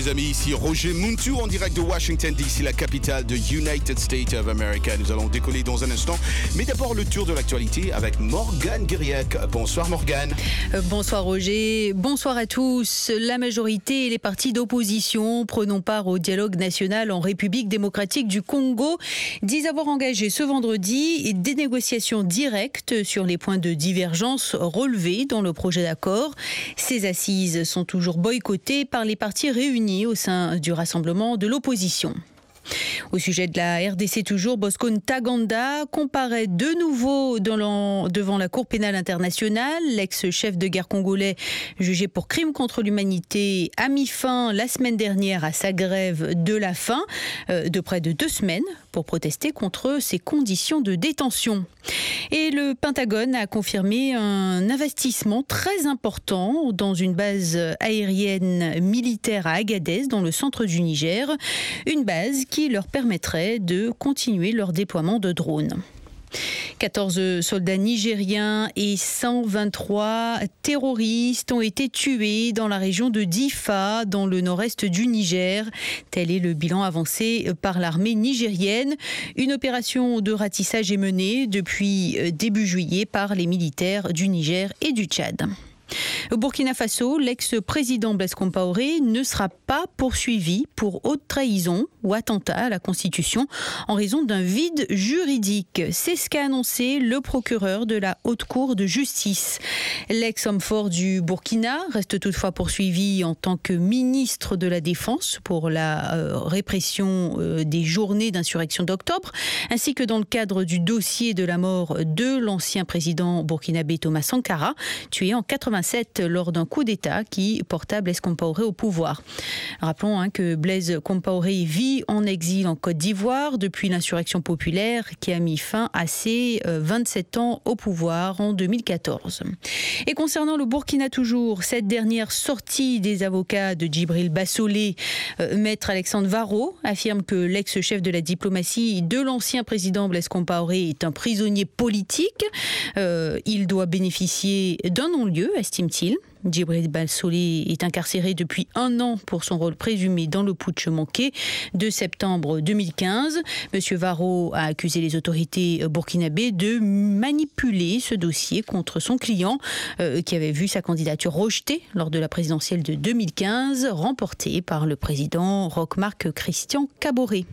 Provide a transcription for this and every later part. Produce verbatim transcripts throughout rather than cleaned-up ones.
les amis, ici Roger Muntu en direct de Washington D C, la capitale de United States of America. Nous allons décoller dans un instant, mais d'abord le tour de l'actualité avec Morgane Guiriac. Bonsoir Morgane. Euh, bonsoir Roger, bonsoir à tous. La majorité et les partis d'opposition prenant part au dialogue national en République démocratique du Congo disent avoir engagé ce vendredi des négociations directes sur les points de divergence relevés dans le projet d'accord. Ces assises sont toujours boycottées par les partis réunis au sein du rassemblement de l'opposition. Au sujet de la R D C toujours, Bosco Ntaganda comparaît de nouveau dans devant la Cour pénale internationale. L'ex-chef de guerre congolais jugé pour crime contre l'humanité a mis fin la semaine dernière à sa grève de la faim euh, de près de deux semaines pour protester contre ses conditions de détention. Et le Pentagone a confirmé un investissement très important dans une base aérienne militaire à Agadez, dans le centre du Niger. Une base qui leur permettrait de continuer leur déploiement de drones. quatorze soldats nigériens et cent vingt-trois terroristes ont été tués dans la région de Difa, dans le nord-est du Niger. Tel est le bilan avancé par l'armée nigérienne. Une opération de ratissage est menée depuis début juillet par les militaires du Niger et du Tchad. Au Burkina Faso, l'ex-président Blaise Compaoré ne sera pas poursuivi pour haute trahison ou attentat à la Constitution en raison d'un vide juridique. C'est ce qu'a annoncé le procureur de la Haute Cour de justice. L'ex-homme fort du Burkina reste toutefois poursuivi en tant que ministre de la Défense pour la euh, répression euh, des journées d'insurrection d'octobre, ainsi que dans le cadre du dossier de la mort de l'ancien président burkinabé Thomas Sankara, tué en quatre-vingt-sept lors d'un coup d'État qui porta Blaise Compaoré au pouvoir. Rappelons hein, que Blaise Compaoré vit en exil en Côte d'Ivoire depuis l'insurrection populaire qui a mis fin à ses euh, vingt-sept ans au pouvoir en deux mille quatorze. Et concernant le Burkina toujours, cette dernière sortie des avocats de Djibril Bassolé, euh, maître Alexandre Varro affirme que l'ex-chef de la diplomatie de l'ancien président Blaise Compaoré est un prisonnier politique. Euh, il doit bénéficier d'un non-lieu, estime-t-il. Djibril Bassolé est incarcéré depuis un an pour son rôle présumé dans le putsch manqué de septembre deux mille quinze. Monsieur Varro a accusé les autorités burkinabées de manipuler ce dossier contre son client euh, qui avait vu sa candidature rejetée lors de la présidentielle de deux mille quinze, remportée par le président Roch-Marc Christian Kaboré.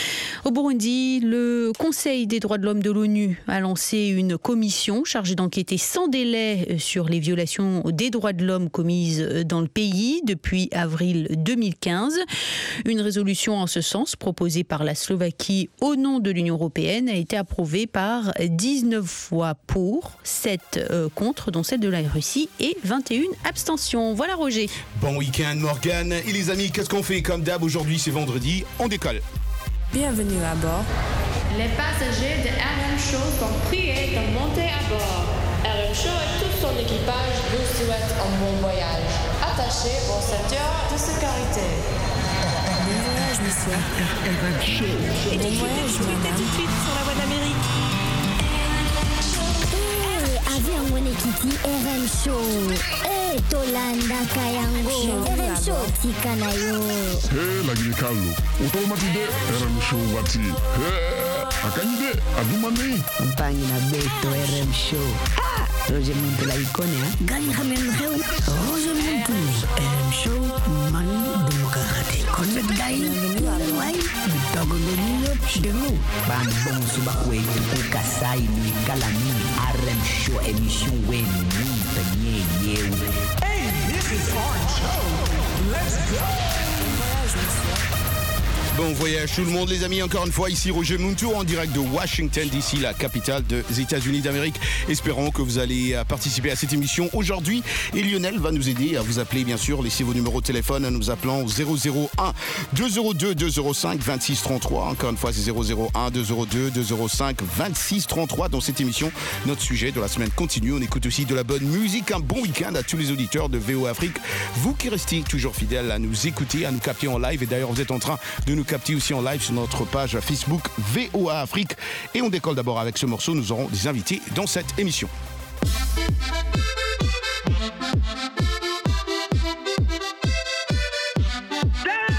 Au Burundi, le Conseil des droits de l'homme de l'ONU a lancé une commission chargée d'enquêter sans délai sur les violations des droits de l'homme commises dans le pays depuis avril deux mille quinze. Une résolution en ce sens, proposée par la Slovaquie au nom de l'Union européenne, a été approuvée par dix-neuf voix pour, sept contre, dont celle de la Russie, et vingt et une abstentions. Voilà Roger. Bon week-end Morgane. Et les amis, qu'est-ce qu'on fait comme d'hab aujourd'hui, c'est vendredi, on décolle. Bienvenue à bord. Les passagers de R M Show sont priés de monter à bord. R M Show et tout son équipage vous souhaitent un bon voyage. Attachez vos ceintures de sécurité. Bon voyage, monsieur. R M Show. Et bon voyage, madame. Tout de suite sur la voie d'Amérique. Eh, avion mwene kiti R M Show. Eh, Tolanda Kayango. R M Show tika na yo. Hey, lagi Carlo. Automatide R M Show wati. Hey, akanyide adumani. Mpangi na beto R M Show. Ah, Roger Muntu la ikone ha. Gani khamen kheu. Roger Muntu. R M Show man demokrati. Konnet gai. Wai. Bitagoloniyo chidemu. Bambon suba kwetu kukasai ni kalami. R M Show emission weni penye yeu. Hey, this is Orange Show. Let's go. Bon voyage tout le monde les amis, encore une fois ici Roger Muntu en direct de Washington D C, la capitale des États-Unis d'Amérique. Espérons que vous allez participer à cette émission aujourd'hui et Lionel va nous aider à vous appeler bien sûr. Laissez vos numéros de téléphone en nous appelant au zéro zéro un deux zéro deux deux zéro cinq vingt-six trente-trois. Encore une fois c'est zéro zéro un deux zéro deux deux zéro cinq vingt-six trente-trois. Dans cette émission, notre sujet de la semaine continue. On écoute aussi de la bonne musique. Un bon week-end à tous les auditeurs de V O A Afrique. Vous qui restez toujours fidèles à nous écouter, à nous capter en live et d'ailleurs vous êtes en train de nous capter aussi en live sur notre page Facebook V O A Afrique. Et on décolle d'abord avec ce morceau. Nous aurons des invités dans cette émission. Dance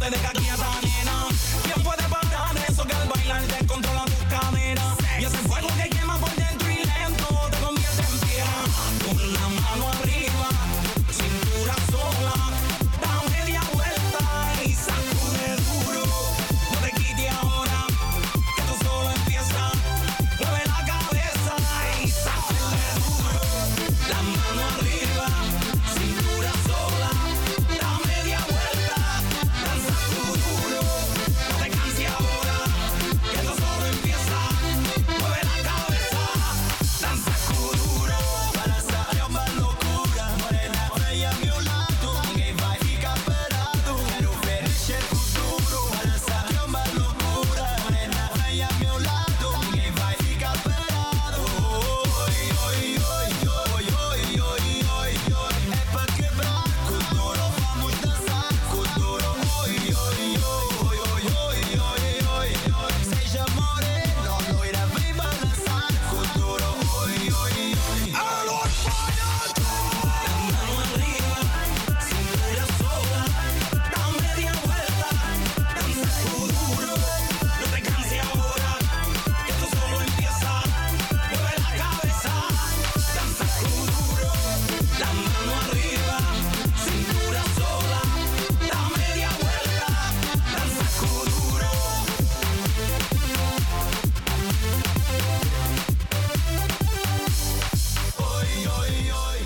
deja quieta, nena. ¿Quién puede parar eso que al bailar te controla tus caderas? Y ese fuego que quema por dentro y lento te convierte en piedra. Con la mano arriba, cintura sola, da media vuelta y sacude duro. No te quites ahora, que esto solo empieza. Mueve la cabeza y sacude duro. La mano arriba, cintura sola, da media vuelta, danza duro. No te canses ahora, que esto solo empieza. Mueve la cabeza, danza duro. Para essa uma loucura, morena feia ao meu lado, ninguém vai ficar parado. Quero ver mexer com duro. Para essa uma loucura, morena feia ao meu lado, ninguém vai ficar parado. Oi, oi, oi, oi, oi, oi, oi, oi. É pra quebrar com duro, vamos dançar com duro. Oi, oi, oi, oi, oi, oi, oi, oi. Seja morena, loira, vem balançar com duro. Oi, oi, oi. Alô, mano arriba, cintura sola, da media vuelta, danza duro. No te canses ahora, que esto solo empieza. Mueve la cabeza, danza duro. La mano arriba, cintura sola, da media vuelta, danza duro. Oi, oi, oi.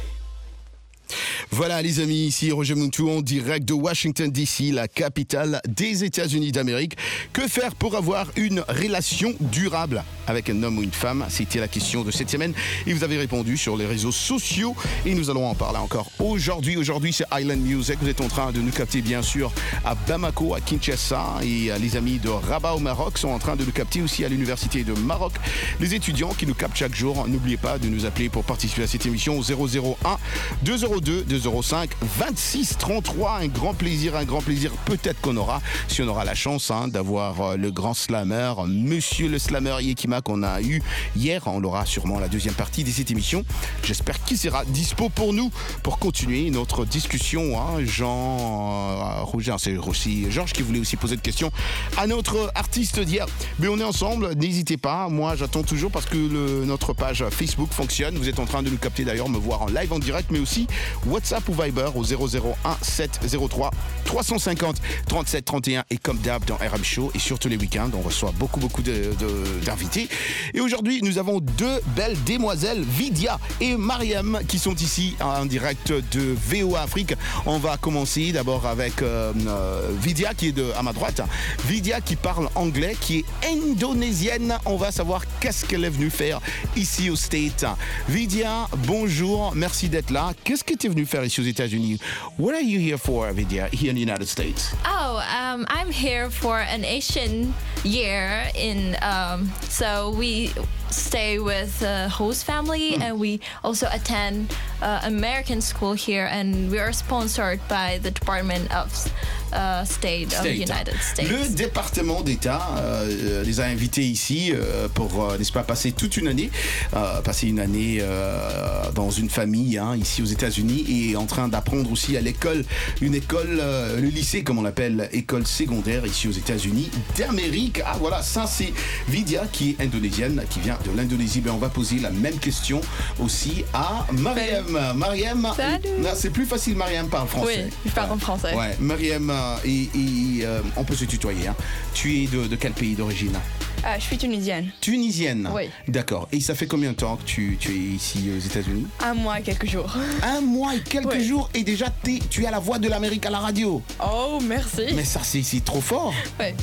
Voilà les amis, ici Roger Muntu en direct de Washington D C, la capitale des États-Unis d'Amérique. Que faire pour avoir une relation durable avec un homme ou une femme? C'était la question de cette semaine et vous avez répondu sur les réseaux sociaux et nous allons en parler encore aujourd'hui. Aujourd'hui c'est Island Music, vous êtes en train de nous capter bien sûr à Bamako, à Kinshasa et les amis de Rabat au Maroc sont en train de nous capter aussi à l'université de Maroc. Les étudiants qui nous captent chaque jour, n'oubliez pas de nous appeler pour participer à cette émission au zéro zéro un deux zéro deux deux zéro cinq vingt-six trente-trois. Un grand plaisir, un grand plaisir peut-être qu'on aura, si on aura la chance hein, d'avoir euh, le grand slammer, monsieur le slammer Yekima qu'on a eu hier. On aura sûrement la deuxième partie de cette émission. J'espère qu'il sera dispo pour nous pour continuer notre discussion. Hein. Jean, euh, Roger, c'est aussi Georges qui voulait aussi poser une question à notre artiste d'hier. Mais on est ensemble, n'hésitez pas. Moi, j'attends toujours parce que le, notre page Facebook fonctionne. Vous êtes en train de nous capter d'ailleurs, me voir en live en direct, mais aussi WhatsApp ou Viber au zéro zéro un sept zéro trois trois cent cinquante trente-sept trente et un et comme d'hab dans R M Show et surtout les week-ends on reçoit beaucoup beaucoup de, de, d'invités et aujourd'hui nous avons deux belles demoiselles Vidia et Mariam qui sont ici en direct de V O A Afrique. On va commencer d'abord avec euh, euh, Vidia qui est de, à ma droite, Vidia qui parle anglais, qui est indonésienne. On va savoir qu'est-ce qu'elle est venue faire ici aux States. Vidia, bonjour, merci d'être là. Qu'est-ce que tu es venue faire ici aux États-Unis? What are you here for, Vidia, here in the United States? Oh, um, I'm here for an Asian year in, um, so we stay with the host family mm. and we also attend uh, American school here and we are sponsored by the Department of uh, State, State of the United States. Le département d'État euh, les a invités ici euh, pour, euh, n'est-ce pas, passer toute une année, euh, passer une année euh, dans une famille hein, ici aux États-Unis et en train d'apprendre aussi à l'école, une école, euh, le lycée comme on l'appelle, école secondaire ici aux États-Unis d'Amérique. Ah voilà, ça c'est Vidia qui est indonésienne, qui vient de l'Indonésie. Ben, on va poser la même question aussi à Mariam. Mariam, Salut. C'est plus facile, Mariam parle français. Oui, je parle en français. Ouais, Mariam, et, et euh, on peut se tutoyer. Hein. Tu es de, de quel pays d'origine? Ah, je suis tunisienne. Tunisienne? Oui. D'accord. Et ça fait combien de temps que tu, tu es ici aux États-Unis? Un mois et quelques jours. Un mois et quelques oui. jours et déjà t'es, tu as la voix de l'Amérique à la radio. Oh, merci. Mais ça, c'est, c'est trop fort. Oui.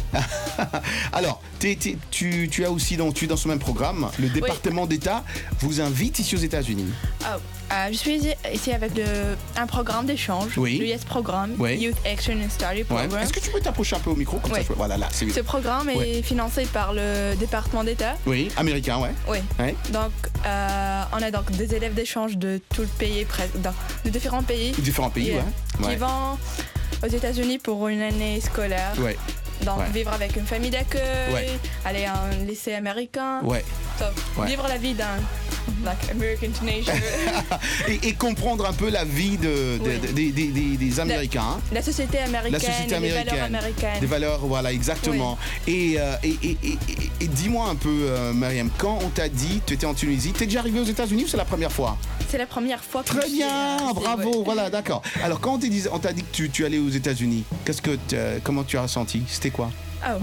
Alors, t'es, t'es, tu, tu as aussi dans, tu es dans ce même programme, le département oui. d'État vous invite ici aux États-Unis. Oh. Euh, je suis ici avec le, un programme d'échange, oui. le YES programme, oui. Youth Action and Study Program. Ouais. Est-ce que tu peux t'approcher un peu au micro comme oui. ça? Voilà, là, c'est mieux. Ce programme est ouais. financé par le département d'État. Oui, américain, ouais. Oui. Ouais. Donc, euh, on a donc des élèves d'échange de tout le pays, de différents pays. Différents pays, et, ouais. Qui ouais. vont aux États-Unis pour une année scolaire. Ouais. Donc, ouais. vivre avec une famille d'accueil, ouais. aller à un lycée américain. Ouais. Donc, ouais. vivre la vie d'un like American teenager. et, et comprendre un peu la vie de, de- Oui. de- des- des- des- des Américains. hein. La société américaine, La société les américaine. valeurs américaines. Des valeurs, voilà, exactement. Et, euh, et, et- et- et- et dis-moi un peu, euh, Mariam, quand on t'a dit, tu étais en Tunisie, t'es déjà arrivé aux États-Unis ou c'est la première fois? C'est la première fois que Très je suis, bien, euh, c'est- bravo, ouais. voilà, d'accord. Alors, quand on t'a dit, on t'a dit que tu, tu allais aux États-Unis, qu'est-ce que, t'as- comment tu as ressenti? C'était quoi? Oh.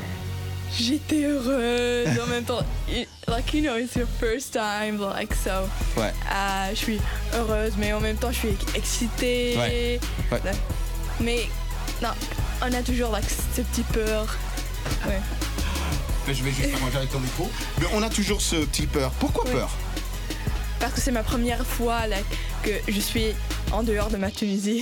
J'étais heureuse en même temps. It- Like, you know, it's your first time, like, so. Ouais. Euh, je suis heureuse, mais en même temps, je suis excitée. Ouais. Ouais. Like, Mais, non, on a toujours, like, ce petit peur. Ouais. Je vais juste arranger avec ton micro. Mais on a toujours ce petit peur. Pourquoi Oui. peur? Parce que c'est ma première fois, like, que je suis en dehors de ma Tunisie.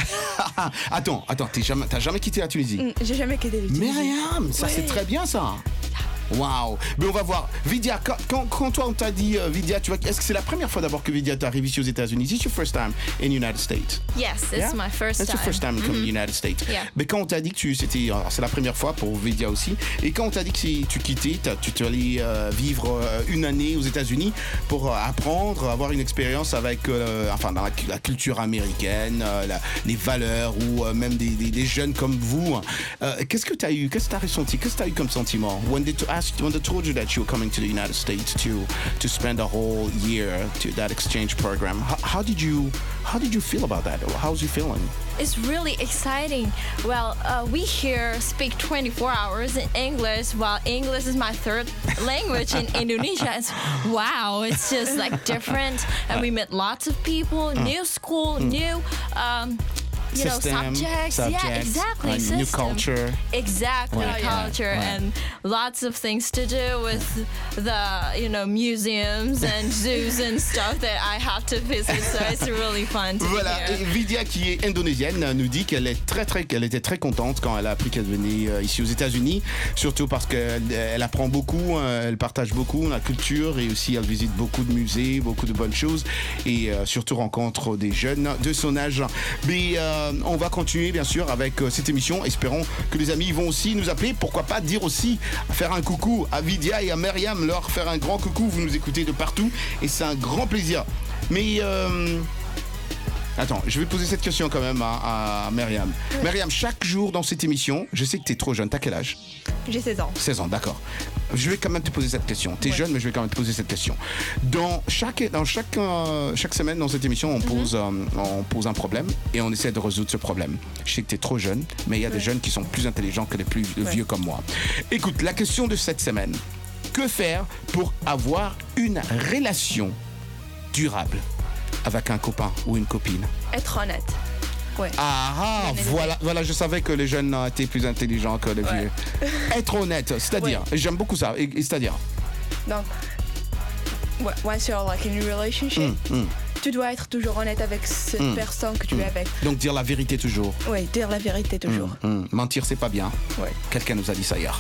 Attends, attends, t'es jamais, t'as jamais quitté la Tunisie? Mm, J'ai jamais quitté la Tunisie. Myriam, ça c'est Ouais. très bien ça. Waouh. Mais on va voir. Vidia, quand, quand, quand toi on t'a dit, euh, Vidia, tu vois, est-ce que c'est la première fois d'abord que Vidia t'arrive ici aux États-Unis? It's your first time in the United States. Yes, it's Yeah? my first It's time. your first time in the United States. Yeah. Mais quand on t'a dit que tu, c'était, alors, c'est la première fois pour Vidia aussi. Et quand on t'a dit que si tu quittais, t'as- tu te allais euh, vivre euh, une année aux États-Unis pour euh, apprendre, avoir une expérience avec, euh, enfin, dans la, la culture américaine, euh, la- les valeurs ou euh, même des, des- des jeunes comme vous. Euh, qu'est-ce que tu as eu? Qu'est-ce que tu as ressenti? Qu'est-ce que tu as eu comme sentiment? When they, to ask, when they told you that you were coming to the United States to to spend a whole year to that exchange program, how, how did you how did you feel about that? How's you feeling? It's really exciting. Well, uh, we here speak twenty-four hours in English, while English is my third language in Indonesia. It's, wow, it's just like different. And we met lots of people, new school, new, um, you System, know, subjects. Yeah, subjects, exactly. uh, new system. culture. Exactly, Ouais, culture ouais, ouais. and lots of things to do with the, you know, museums and zoos and stuff that I have to visit. So it's really fun to Voilà, be et here. Vidia qui est indonésienne nous dit qu'elle est très très qu'elle était très contente quand elle a appris qu'elle venait euh, ici aux États-Unis, surtout parce qu'elle elle apprend beaucoup, euh, elle partage beaucoup la culture et aussi elle visite beaucoup de musées, beaucoup de bonnes choses et euh, surtout rencontre des jeunes de son âge. Mais euh, on va continuer bien sûr avec euh, cette émission. Espérons que les amis vont aussi nous appeler. Pourquoi pas dire aussi, faire un coucou à Vidia et à Myriam, leur faire un grand coucou. Vous nous écoutez de partout et c'est un grand plaisir. Mais euh, attends, je vais poser cette question quand même à, à Myriam. Myriam, chaque jour dans cette émission, je sais que tu es trop jeune. T'as quel âge? J'ai seize ans. seize ans, d'accord. Je vais quand même te poser cette question. Tu es Ouais. jeune, mais je vais quand même te poser cette question. Dans chaque, dans chaque, euh, chaque semaine dans cette émission, on, pose, euh, on pose un problème et on essaie de résoudre ce problème. Je sais que tu es trop jeune, mais il y a des jeunes qui sont plus intelligents que les plus vieux comme moi. Écoute, la question de cette semaine. Que faire pour avoir une relation durable avec un copain ou une copine? Être honnête. Ouais. Ah, ah Bien élevé. voilà, voilà, je savais que les jeunes euh, étaient plus intelligents que les Ouais. vieux. Être honnête, c'est-à-dire, j'aime beaucoup ça, et, et c'est-à-dire. Donc, ouais, once you're like in a relationship, Mm, mm. tu dois être toujours honnête avec cette Mm. personne que tu es avec. Donc dire la vérité toujours. Ouais, dire la vérité toujours. Mm, mm. Mentir, c'est pas bien. Ouais. Quelqu'un nous a dit ça hier.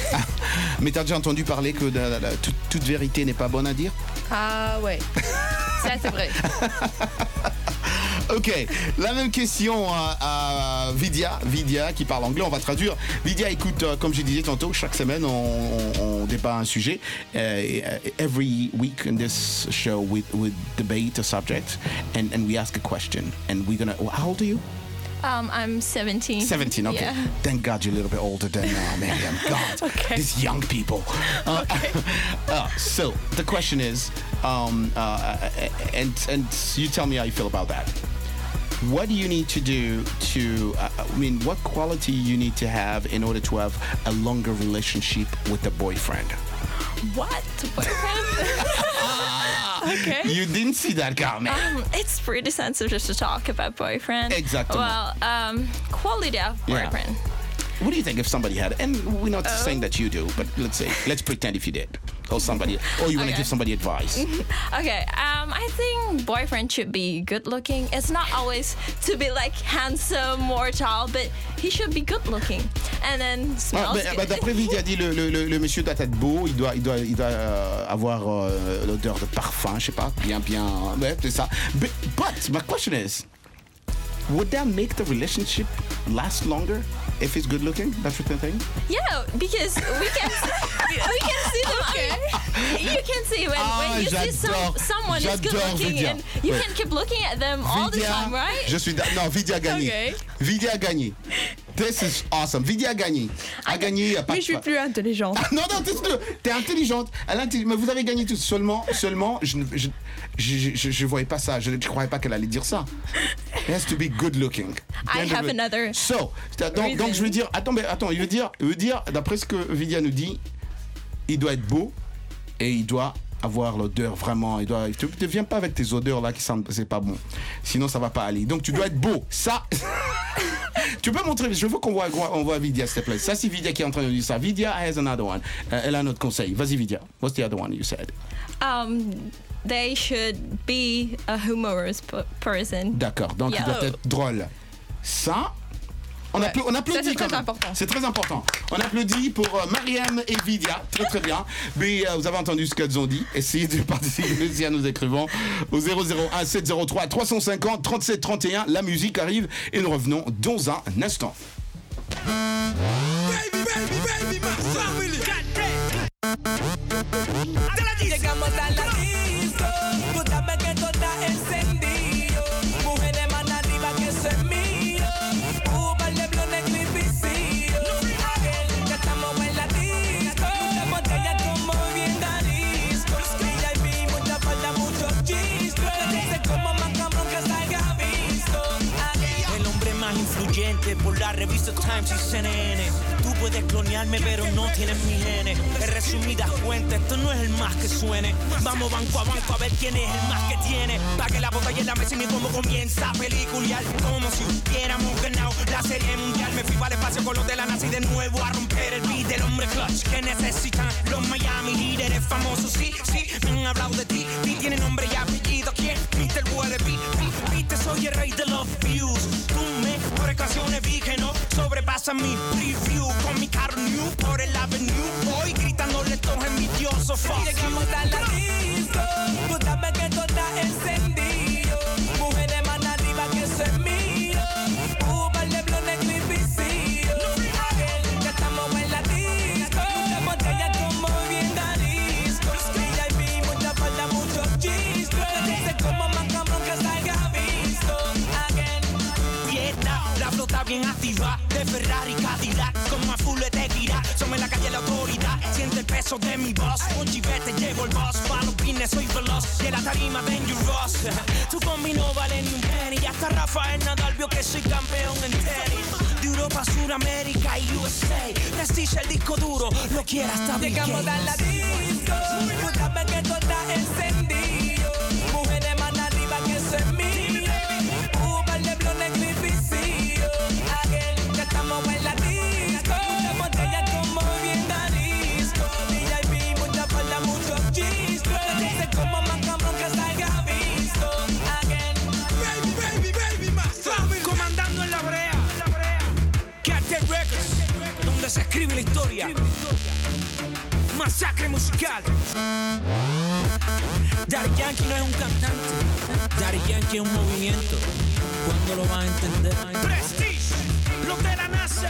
Mais t'as déjà entendu parler que de- de- de- toute, toute vérité n'est pas bonne à dire? Ah ouais. Ça c'est vrai. Ok, la même question à, à Vidia, Vidia qui parle anglais, on va traduire. Vidia, écoute, euh, comme je disais tantôt, chaque semaine on, on, on débat un sujet. Uh, every week in this show we, we debate a subject and, and we ask a question. And we're gonna, how old are you? Um, I'm seventeen. seventeen, okay. Yeah. Thank God you're a little bit older than uh, Miriam. God, Okay. these young people. Uh, uh, so the question is, um, uh, and and you tell me how you feel about that. What do you need to do to, uh, I mean, what quality you need to have in order to have a longer relationship with a boyfriend? What? Boyfriend? Okay. You didn't see that coming. Um, it's pretty sensitive to talk about boyfriend. Exactly. Well, um, quality of Yeah. boyfriend. What do you think if somebody had, and we're not Oh. saying that you do, but let's say, let's pretend if you did, or somebody, or you want to Okay. give somebody advice. Okay, um, I think boyfriend should be good looking. It's not always to be like handsome or tall, but he should be good looking. And then Ah, smells bah, bah, good. D'après Vidia dit, le, le, le, le monsieur doit être beau, il doit, il doit, il doit euh, avoir euh, l'odeur de parfum, je sais pas, bien, bien, ouais, c'est ça. But, but my question is, would that make the relationship last longer? if it's good looking, that's what you're saying? Yeah, because we can we can see them. Okay. You can see when, Ah, when you see some, j'adore, someone is good j'adore looking Vidya. and you Ouais. can keep looking at them all the Vidya, time, right? Je suis da- non, Vidya a gagné. Okay. Vidya a gagné. This is awesome. Vidya a gagné. A gagné, y a pas Mais de je suis fa- plus intelligente. Non, non, t'es, t'es intelligente. Elle est intelli- mais vous avez gagné tous. Seulement, seulement, je ne je, je, je, je voyais pas ça. Je ne croyais pas qu'elle allait dire ça. It has to be good looking. I Then have the- another So, donc, donc reason. je veux dire, attends, mais attends, il veut dire, il veut dire, d'après ce que Vidya nous dit, il doit être beau et il doit avoir l'odeur vraiment. Il doit, tu ne viens pas avec tes odeurs là qui sentent, c'est pas bon. Sinon, ça va pas aller. Donc, tu dois être beau. Ça. Tu peux montrer, je veux qu'on voit, on voit Vidya, s'il te plaît. Ça, c'est Vidya qui est en train de dire ça. Vidya has another one. Euh, elle a un autre conseil. Vas-y, Vidya. What's the other one you said? Um, they should be a humorous p- person. D'accord. Donc, Yeah. il doit être drôle. Ça, on, Ouais. appla- on applaudit Ça, c'est quand très même. important. C'est très important. On applaudit pour euh, Mariam et Vidya. Très, très bien. Mais euh, vous avez entendu ce qu'elles ont dit. Essayez de participer aussi à nos écrivants au zéro zéro un sept zéro trois trois cent cinquante trente-sept trente et un. La musique arrive et nous revenons dans un instant. Llegamos a la disco, tú sabes que todo está encendido. Mujeres más arriba que eso es mío. Uber, Leblon, Eclipse, ya estamos en la disco. Muchas botellas como bien disco. V I P, mucha falda, mucho chisco. Dice como más cabrón que salga visto. El hombre más influyente por la revista Times y C N N. Tú puedes clonearme pero no tienes mi genes. En resumidas cuentas, esto no es el más que suene. Vamos banco a banco a ver quién es el más que tiene. Pague la botella en la mesa y mi combo comienza a peliculear. Como si hubiéramos ganado la serie mundial. Me fui para el espacio con los de la NASA y de nuevo a romper el beat del hombre clutch que necesitan los Miami líderes famosos. Sí, sí, me han hablado de ti. Ti tiene nombre y apellido. ¿Quién? mister Wallaby. Viste, soy el rey de los views. Tú mejores canciones vi que no sobrepasan mi preview. Con mi carro new por el avenue. Voy gritándole todos envidiosos. Fuck Llegamos you. a la disco, tú sabes que todo está encendido. Mujeres más arriba que eso es mío. Uber, Leblon, Eclipse, ya estamos en la disco. Muchas botellas como bien disco. V I P, mucha falda, mucho chisco. Dice como más cabrón que salga visto. Again. Fiesta, la flota bien activa. De Ferrari, Cadillac, como a full de tirar. Somos en la calle la autoridad. Siente el peso de mi voz. Un chivete llevo el boss. Pa' los pines soy veloz. Y en la tarima dangerous. Tu combi no vale ni un penny. Hasta Rafael Nadal vio que soy campeón en tenis. De Europa, Suramérica y U S A. Prestige el disco duro. Lo quiera hasta Bill Llegamos a la Gates. disco, tú sabes que todo está encendido. Mujeres más arriba que eso es mío. Uber, Leblon, Eclipse, ya estamos en la disco. Muchas botellas como bien disco. V I P, mucha falda, mucho chisco. Dice como más cabrón que salga visto. Again. Baby, baby, baby, my family. Comandando en la brea. Cartel Records, donde se escribe la historia. Masacre musical. Daddy Yankee no es un cantante. Daddy Yankee es un movimiento. ¿Cuándo lo vas a entender? Prestige, los de la NASA.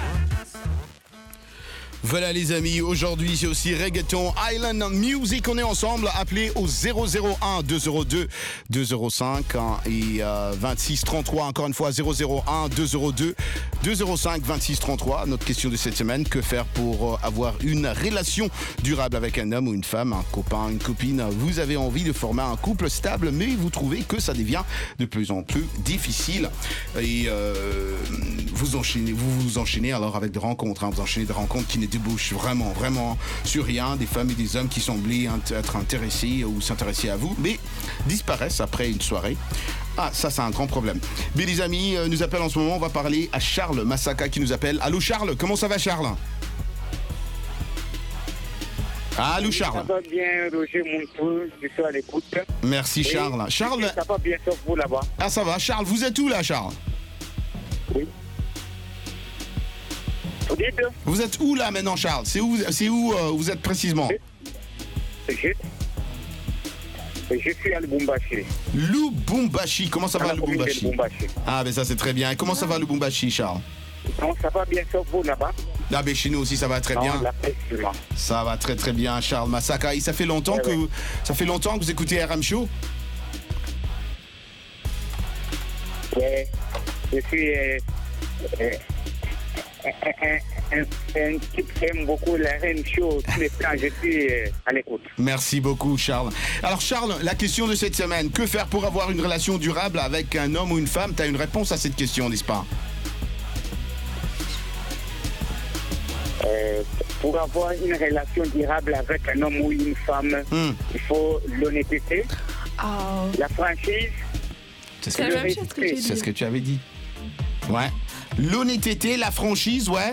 Voilà les amis, aujourd'hui c'est aussi Reggaeton Island Music. On est ensemble, appelez au zéro zéro un deux zéro deux deux zéro cinq hein, et euh, vingt-six trente-trois. Encore une fois, zéro zéro un deux zéro deux deux zéro cinq vingt-six trente-trois. Notre question de cette semaine, que faire pour euh, avoir une relation durable avec un homme ou une femme, un copain, une copine? Vous avez envie de former un couple stable, mais vous trouvez que ça devient de plus en plus difficile. Et euh, vous enchaînez, vous vous enchaînez alors avec des rencontres, hein, vous enchaînez des rencontres qui ne débouchent vraiment, vraiment sur rien. Des femmes et des hommes qui semblaient être intéressés ou s'intéresser à vous, mais disparaissent après une soirée. Ah, ça, c'est un grand problème. Mais les amis, euh, nous appellent en ce moment. On va parler à Charles Massaka qui nous appelle. Allô Charles, comment ça va Charles? Allô Charles. Ça va bien, Roger Montour, je suis à l'écoute. Merci Charles. Et Charles. Ça va bien, sauf vous là-bas. Ah, ça va. Charles, vous êtes où là, Charles? Oui. Vous dites? Vous êtes où là maintenant, Charles? C'est où, c'est où euh, vous êtes précisément? Je, je suis à Lubumbashi. Lubumbashi, comment ça va À la commune de Lubumbashi? Lubumbashi. Ah, ben ça c'est très bien. Et comment ça va Lubumbashi, Charles? Non, ça va bien sur vous là-bas? Ah ben chez nous aussi ça va très Non, bien. là, effectivement. Ça va très très bien, Charles Massaka. Et ça fait longtemps Ouais, que ouais. ça fait longtemps que vous écoutez R M Show. Ouais, je suis euh, euh, un, un, un type qui aime beaucoup la R M Show. Tous les temps, je suis euh, à l'écoute. Merci beaucoup, Charles. Alors, Charles, la question de cette semaine, que faire pour avoir une relation durable avec un homme ou une femme? Tu as une réponse à cette question, n'est-ce pas? Euh, pour avoir une relation durable avec un homme ou une femme, Hmm. il faut l'honnêteté, Oh. la franchise, C'est ce, C'est que la tu même avais- chose que j'ai c'est dit. ce que tu avais dit. Ouais. L'honnêteté, la franchise, ouais.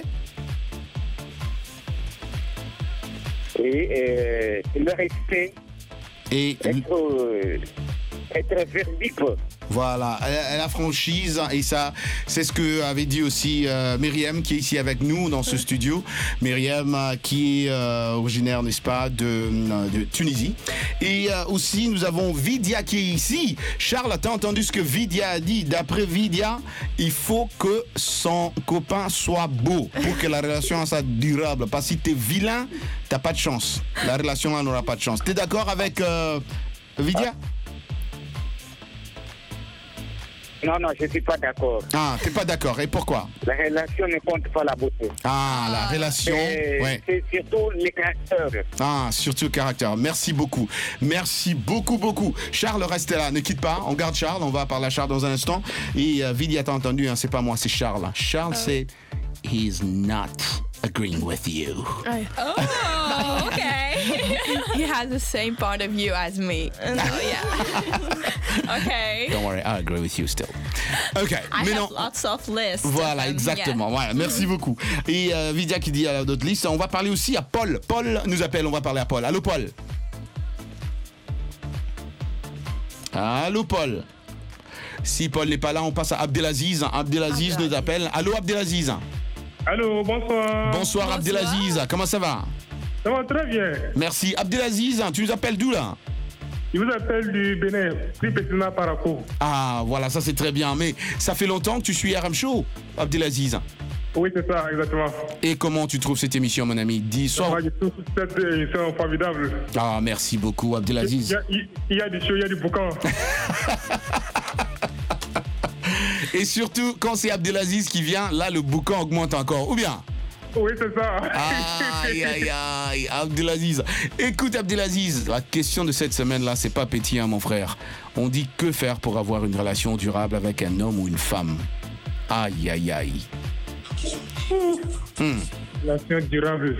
et euh, le respect, Et être, euh, être verdict. voilà, la la franchise, et ça, c'est ce que avait dit aussi euh, Myriam, qui est ici avec nous dans ce studio. Myriam, euh, qui est euh, originaire, n'est-ce pas, de, de Tunisie. Et euh, aussi, nous avons Vidia qui est ici. Charles, t'as entendu ce que Vidia a dit? D'après Vidia, il faut que son copain soit beau pour que la relation soit durable. Parce que si t'es vilain, t'as pas de chance. La relation là n'aura pas de chance. T'es d'accord avec euh, Vidia? Non, non, je ne suis pas d'accord. Ah, t'es pas d'accord. Et pourquoi? La relation ne compte pas la beauté. Ah, la relation. C'est Ouais. c'est surtout les caractères. Ah, surtout le caractère. Merci beaucoup. Merci beaucoup, beaucoup. Charles, reste là. Ne quitte pas. On garde Charles. On va parler à Charles dans un instant. Et euh, Vidia, t'as entendu, hein, c'est pas moi, c'est Charles. Charles, c'est he's not agreeing with you. I- Oh, okay. he has the same point of view as me. So yeah. Okay. Don't worry, I agree with you still. OK. I Mais have non. lots of lists. Voilà, Um, exactement. yeah. Voilà, merci beaucoup. Et euh, Vidia qui dit à notre liste, on va parler aussi à Paul. Paul nous appelle, on va parler à Paul. Allô, Paul? Allô, Paul? Si Paul n'est pas là, on passe à Abdelaziz. Abdelaziz nous appelle. Allô, Abdelaziz? Allô, bonsoir. Bonsoir, Abdelaziz. Comment ça va? Ça va très bien. Merci. Abdelaziz, tu nous appelles d'où là? Je vous appelle du Bénin, plus précisément Parakou. Ah, voilà, ça c'est très bien. Mais ça fait longtemps que tu suis R M Show, Abdelaziz. Oui, c'est ça, exactement. Et comment tu trouves cette émission, mon ami? Dis Ça soir. va, je trouve cette émission formidable. Ah, merci beaucoup, Il Abdelaziz. y, a, il y a du show, il y a du boucan. Et surtout, quand c'est Abdelaziz qui vient, là, le boucan augmente encore. Ou bien? Oui, c'est ça. Aïe, aïe, aïe, Abdelaziz. Écoute, Abdelaziz, la question de cette semaine-là, c'est pas petit, hein, mon frère. On dit que faire pour avoir une relation durable avec un homme ou une femme? Aïe, aïe, aïe. Hmm. Relation durable.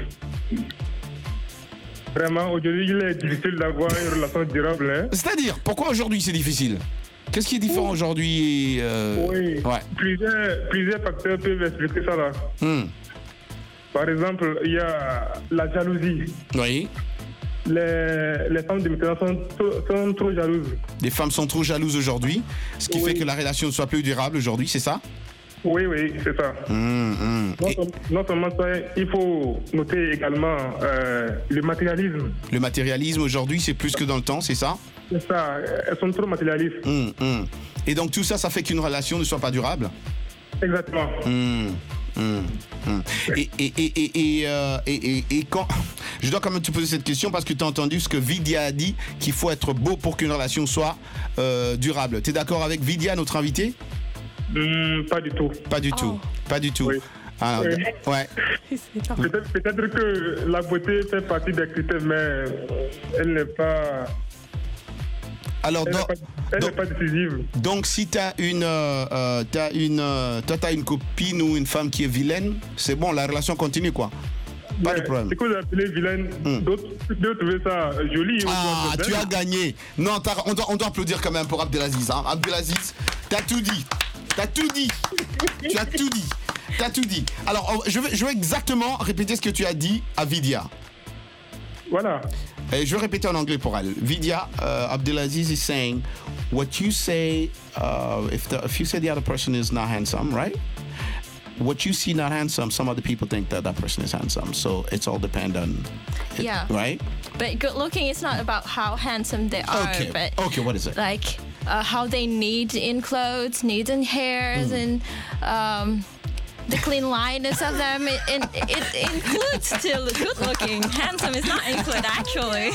Vraiment, aujourd'hui, il est difficile d'avoir une relation durable. Hein? C'est-à-dire, pourquoi aujourd'hui c'est difficile? Qu'est-ce qui est différent aujourd'hui? euh, Oui, Ouais. plusieurs, plusieurs facteurs peuvent expliquer ça là. Hmm. Par exemple, il y a la jalousie. Oui. Les, les femmes de maintenant sont, trop- sont trop jalouses. Les femmes sont trop jalouses aujourd'hui, ce qui Oui. fait que la relation ne soit plus durable aujourd'hui, c'est ça? Oui, oui, c'est ça. Hmm, hmm. Non, Et seul- non seulement ça, il faut noter également euh, le matérialisme. le matérialisme aujourd'hui, c'est plus que dans le temps, c'est ça? C'est ça, elles sont trop matérialistes. Hmm, hmm. Et donc tout ça, ça fait qu'une relation ne soit pas durable? Exactement. Hmm, hmm, hmm. Et, et, et, et, et, euh, et- et- et quand... Je dois quand même te poser cette question parce que tu as entendu ce que Vidia a dit, qu'il faut être beau pour qu'une relation soit euh, durable. Tu es d'accord avec Vidia, notre invité? Hmm, pas du tout. Pas du tout. Pas du tout. Oui. Ah, Oui. ouais. Peut-être peut-être que la beauté fait partie des critères, mais elle n'est pas, Alors, elle n'est donc, pas, elle n'est pas décisive. donc si tu as une, euh, euh, t'as une, euh, toi, t'as une copine ou une femme qui est vilaine, c'est bon, la relation continue, quoi. Pas de Mais problème. Ce que vous appelez vilaine, d'autres peuvent trouver ça joli. ou Ah, belle. tu as gagné. Non, t'as- on doit, on doit applaudir quand même pour Abdelaziz. Hein. Abdelaziz, t'as tout dit. T'as tout dit. Tu as tout dit. T'as tout dit. Alors, on- je vais, je vais exactement répéter ce que tu as dit à Vidia. Voilà. Et je vais répéter en anglais pour elle. Vidia, uh, Abdelaziz is saying, what you say, uh, if, the, if you say the other person is not handsome, right? What you see not handsome, some other people think that that person is handsome. So it's all depend on, it, Yeah. right? But good looking is not about how handsome they are, Okay. but Okay, what is it? like uh, how they need in clothes, need in hairs, Mm. and um, the cleanliness of them. It, it, it includes still good looking. Handsome is not included actually.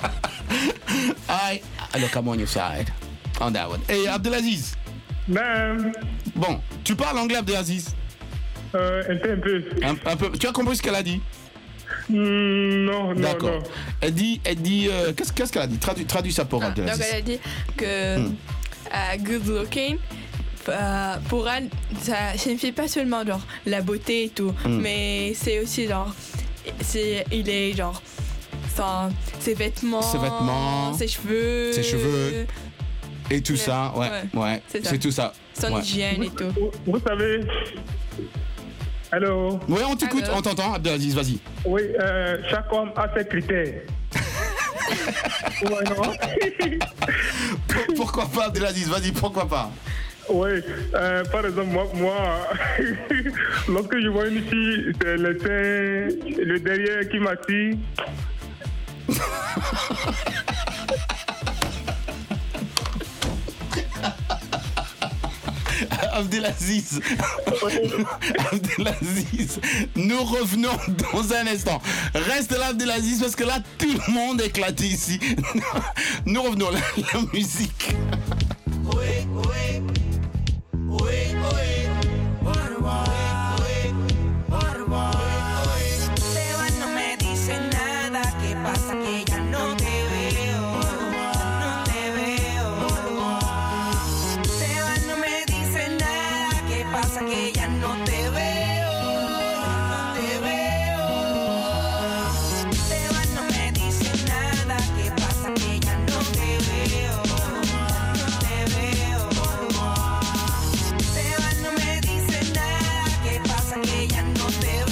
I look, I'm on your side on that one. Hey, Abdelaziz. Ben. Bon, tu parles anglais, Abdelaziz? Euh, un peu, un peu. Un, un peu. Tu as compris ce qu'elle a dit? Mm, non, non, D'accord. non. Elle dit, elle dit, euh, qu'est-ce, qu'est-ce qu'elle a dit? Traduis, traduis ça pour Ah, Abdelaziz. donc elle a dit que Hmm. euh, good looking, euh, pour elle, ça signifie pas seulement genre la beauté et tout, Hmm. mais c'est aussi genre, c'est, il est genre, sans, ses vêtements, Ses vêtements, ses cheveux, ses cheveux. Et tout Ouais, ça, ouais, ouais, ouais, c'est c'est, ça. tout ça. son Ouais. hygiène et tout. Vous, vous savez. Allô? Ouais, on t'écoute, Allô? on t'entend, Abdelaziz, vas-y. Oui, euh, chaque homme a ses critères. Ouais, non? Pourquoi pas, Abdelaziz, vas-y, pourquoi pas? Oui, euh, par exemple, moi, moi lorsque je vois une fille, c'est le sein, le derrière qui m'attire. Abdelaziz, Abdelaziz, nous revenons dans un instant. Reste là, Abdelaziz, parce que là, tout le monde est éclaté ici. Nous revenons, la, la musique. No me dice nada, ¿qué pasa? Que ya no te veo, no te veo. Te vas, no me dice nada, ¿qué pasa? Que ya no te veo, no te veo. Te vas, no me dice nada, ¿qué pasa? Que ya no te veo, no te veo. Te vas, no me dice nada, ¿qué pasa? Que ya no te veo.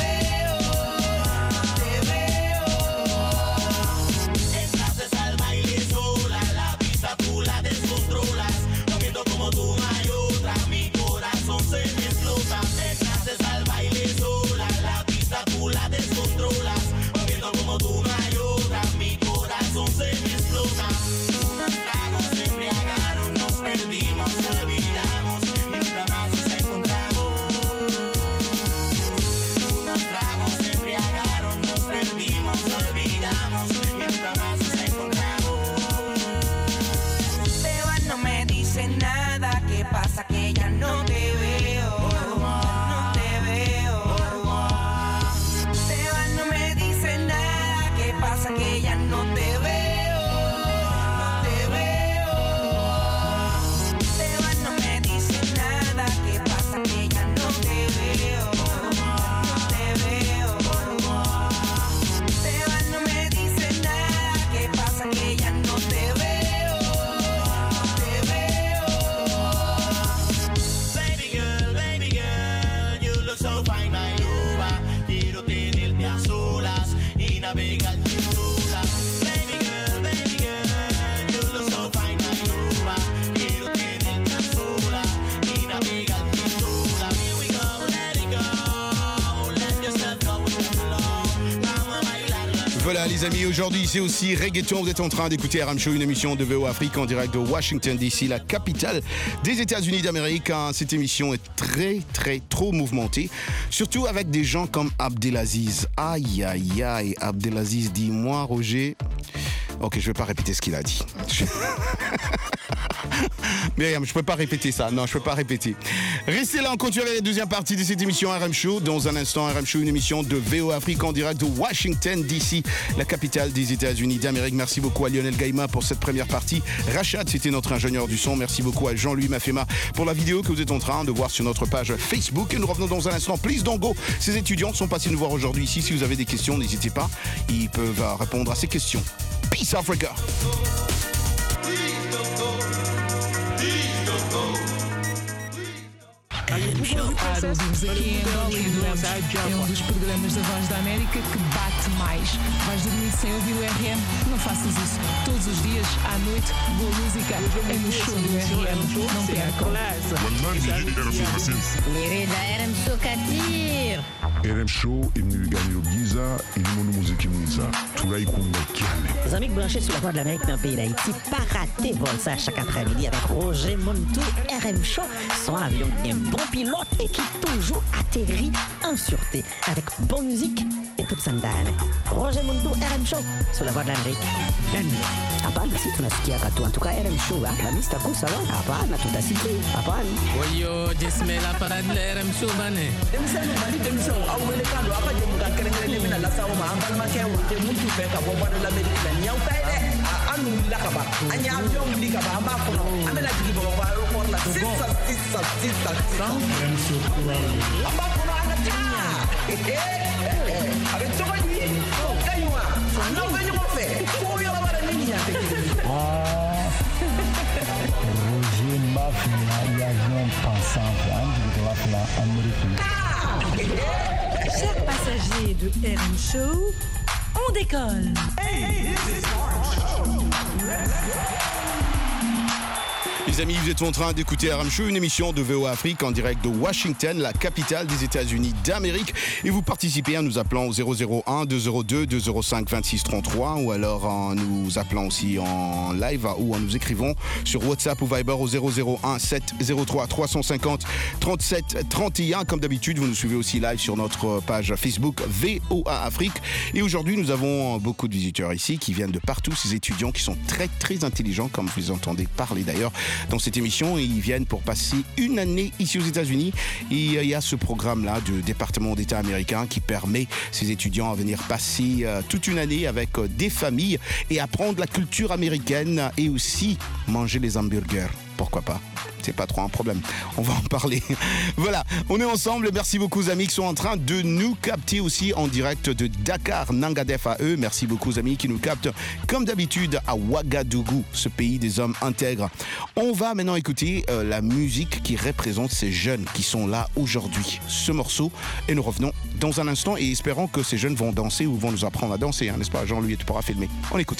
Voilà les amis, aujourd'hui c'est aussi Reggaeton. Vous êtes en train d'écouter R M Show, une émission de V O Afrique en direct de Washington D C, la capitale des États-Unis d'Amérique. Cette émission est très très trop mouvementée, surtout avec des gens comme Abdelaziz. Aïe aïe aïe, Abdelaziz, dis-moi Roger. Ok, je vais pas répéter ce qu'il a dit. Myriam, je peux pas répéter ça. Non, je peux pas répéter. Restez là, on continue avec la deuxième partie de cette émission R M Show. Dans un instant, R M Show, une émission de V O Afrique en direct de Washington D C, la capitale des États-Unis d'Amérique. Merci beaucoup à Lionel Gaïma pour cette première partie. Rachad, c'était notre ingénieur du son. Merci beaucoup à Jean-Louis Mafema pour la vidéo que vous êtes en train de voir sur notre page Facebook. Et nous revenons dans un instant. Please don't go. Ces étudiants sont passés nous voir aujourd'hui ici. Si vous avez des questions, n'hésitez pas. Ils peuvent répondre à ces questions. Peace Africa. Ouvimos aqui em Angola e adoramos. É um dos programas da Voz da América que bate mais. Vais dormir sem ouvir o R M? Não faças isso. Todos os dias, à noite, boa música é no show do R M. Não percam. Mirida R M Show Katir. R M Show imni gagner Giza, imni muziki mwiza. Tulai kunga kiane. Les amis branchés sur la Voix de l'Amérique dans le pays d'Haïti, pas rater vol ça chaque après-midi avec Roger Montou, R M Show. Son avion, un bon pilote. flotte et qui toujours atterrit en sûreté avec bonne musique et toute sandane. Roger Mundo R M Show sur la voie de l'Amérique. Hapana, si tunasikia katu antuka R M Show hapa Mister Kusawa. Hapana, tutasikia. Hapana. Oyo, jismela para de R M Show bane. Demsani mali demsani au wele kando apa je muka kerengere de mina la sawo ma ambal ma ke wote muntu fe ka bo ba de l'Amérique la nyaw tay de anu la ka ba anya avion li ka ba ma ko amela jigi bo ba aéroport la sissa sissa sissa sissa amba ko na ta avec toi lui kaywa na venyo mo fe ko yo la bara nini ya Roger Mafia, avion pensant, américain. Chers passagers de R M Show, on décolle. Les amis, vous êtes en train d'écouter R M Show, une émission de V O A Afrique en direct de Washington, la capitale des États-Unis d'Amérique. Et vous participez en nous appelant au zéro zéro un deux zéro deux deux zéro cinq vingt-six trente-trois ou alors en nous appelant aussi en live ou en nous écrivant sur WhatsApp ou Viber au zéro zéro un sept zéro trois trois cent cinquante trente-sept trente et un. Comme d'habitude, vous nous suivez aussi live sur notre page Facebook V O A Afrique. Et aujourd'hui, nous avons beaucoup de visiteurs ici qui viennent de partout, ces étudiants qui sont très très intelligents, comme vous les entendez parler d'ailleurs dans cette émission, et ils viennent pour passer une année ici aux États-Unis. Et il y a ce programme-là du département d'État américain qui permet ces étudiants à venir passer euh, toute une année avec euh, des familles et apprendre la culture américaine et aussi manger les hamburgers. Pourquoi pas? C'est pas trop un problème. On va en parler. Voilà, on est ensemble. Merci beaucoup aux amis qui sont en train de nous capter aussi en direct de Dakar, Nangadef à eux. Merci beaucoup aux amis qui nous captent comme d'habitude à Ouagadougou, ce pays des hommes intègres. On va maintenant écouter euh, la musique qui représente ces jeunes qui sont là aujourd'hui. Ce morceau, et nous revenons dans un instant et espérons que ces jeunes vont danser ou vont nous apprendre à danser, hein, n'est-ce pas Jean-Louis, tu pourras filmer. On écoute.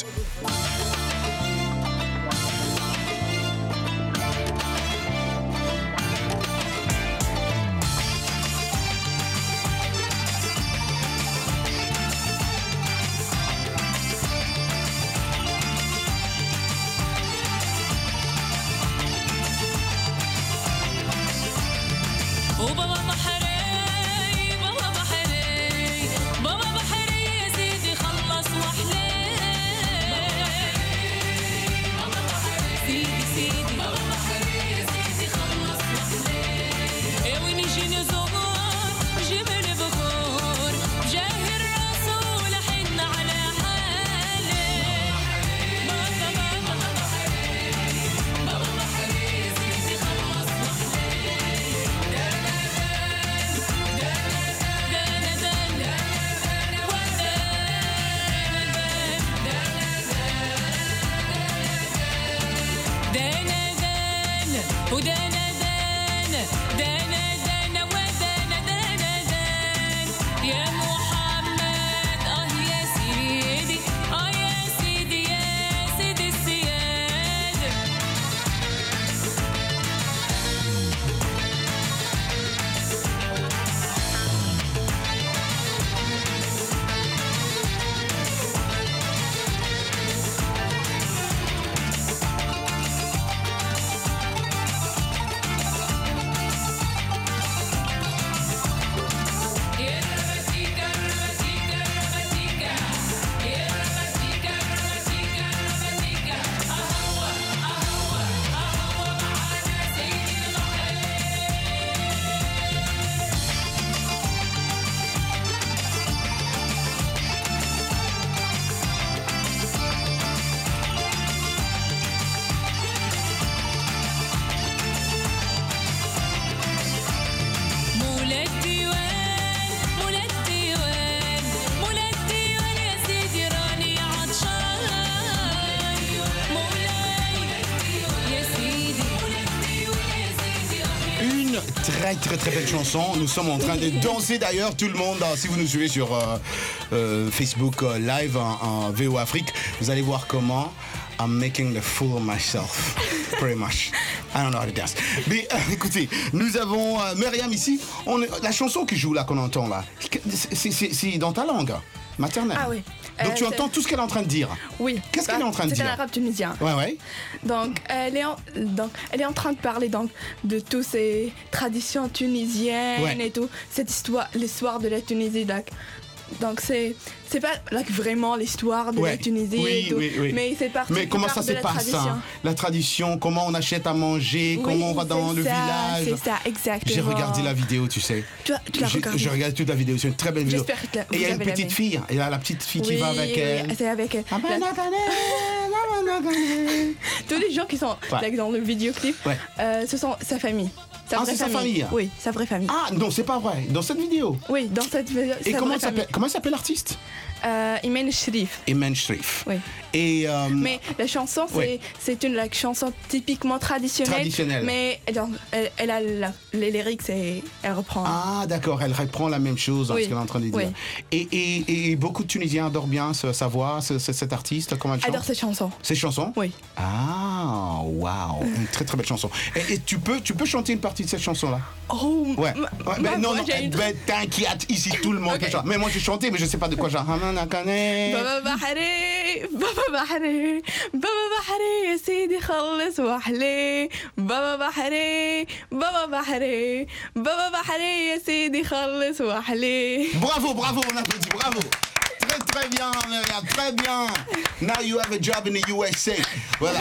Très très très belle chanson. Nous sommes en train de danser d'ailleurs, tout le monde. Si vous nous suivez sur euh, euh, Facebook euh, Live en, en V O Afrique, vous allez voir comment I'm making the fool of myself. Pretty much. I don't know how to dance. Mais euh, écoutez, nous avons euh, Myriam ici. On, la chanson qui joue là, qu'on entend là, c'est, c'est, c'est dans ta langue maternelle. Ah oui. Donc Euh, tu c'est- entends tout ce qu'elle est en train de dire. Oui. Qu'est-ce qu'elle est en train de C'est dire? un arabe tunisien. Ouais, ouais. Donc elle, est en, donc, elle est en train de parler donc, de toutes ces traditions tunisiennes Ouais. et tout, cette histoire, l'histoire de la Tunisie. Donc, donc c'est, c'est pas like, vraiment l'histoire de Ouais. la Tunisie Oui, et tout, oui, oui. mais c'est parti Mais comment part ça de se la passe, tradition. hein? La tradition, comment on achète à manger, Oui, comment on va dans c'est le ça, village. c'est ça, exactement. J'ai regardé la vidéo, tu sais. Tu as- tu l'as J'ai- regardé. J'ai regardé toute la vidéo, c'est une très belle vidéo. J'espère que tu l'as- Et il y a vous une avez la petite même. fille, il y a la petite fille qui Oui, va avec oui, elle. c'est avec elle. Ah ben, La- la Tous les gens qui sont Ouais. like, dans le vidéoclip, Ouais. euh, ce sont sa famille. Sa Ah, vraie c'est sa famille. Oui, sa vraie famille. Ah non, c'est pas vrai. Dans cette vidéo. Oui, dans cette vidéo. Et sa comment vraie s'appelle, famille. comment s'appelle l'artiste? euh, Imen Shrif. Imen Shrif. Oui. Et euh, Mais la chanson, c'est Ouais. c'est une like, chanson typiquement traditionnelle. Traditionnelle. Mais elle, elle, elle a la- les lyrics et elle reprend. Ah d'accord, elle reprend la même chose dans Oui. ce qu'elle est en train de dire. Oui. Et, et, et beaucoup de Tunisiens adorent bien sa, sa voix, ce- ce- cet artiste, comment elle chante. Adore cette chanson. Ces chansons? Oui. Ah, waouh, une très très belle chanson. Et, et tu peux tu peux chanter une partie de cette chanson-là? Oh, Ouais. ma- Ouais, ma mais non, voix, non, j'ai une- ben, t'inquiète, ici tout le monde peut chanter. Mais moi j'ai chanté, mais je sais pas de quoi genre. بابا بحري بابا بحري بابا بحري يا سيدي خلص وحلي بابا بحري بابا بحري بابا بحري يا سيدي خلص وحلي. Bravo, bravo, on applaudit, bravo. Très très bien, Myriam, très bien. Now you have a job in the U S A. Voilà.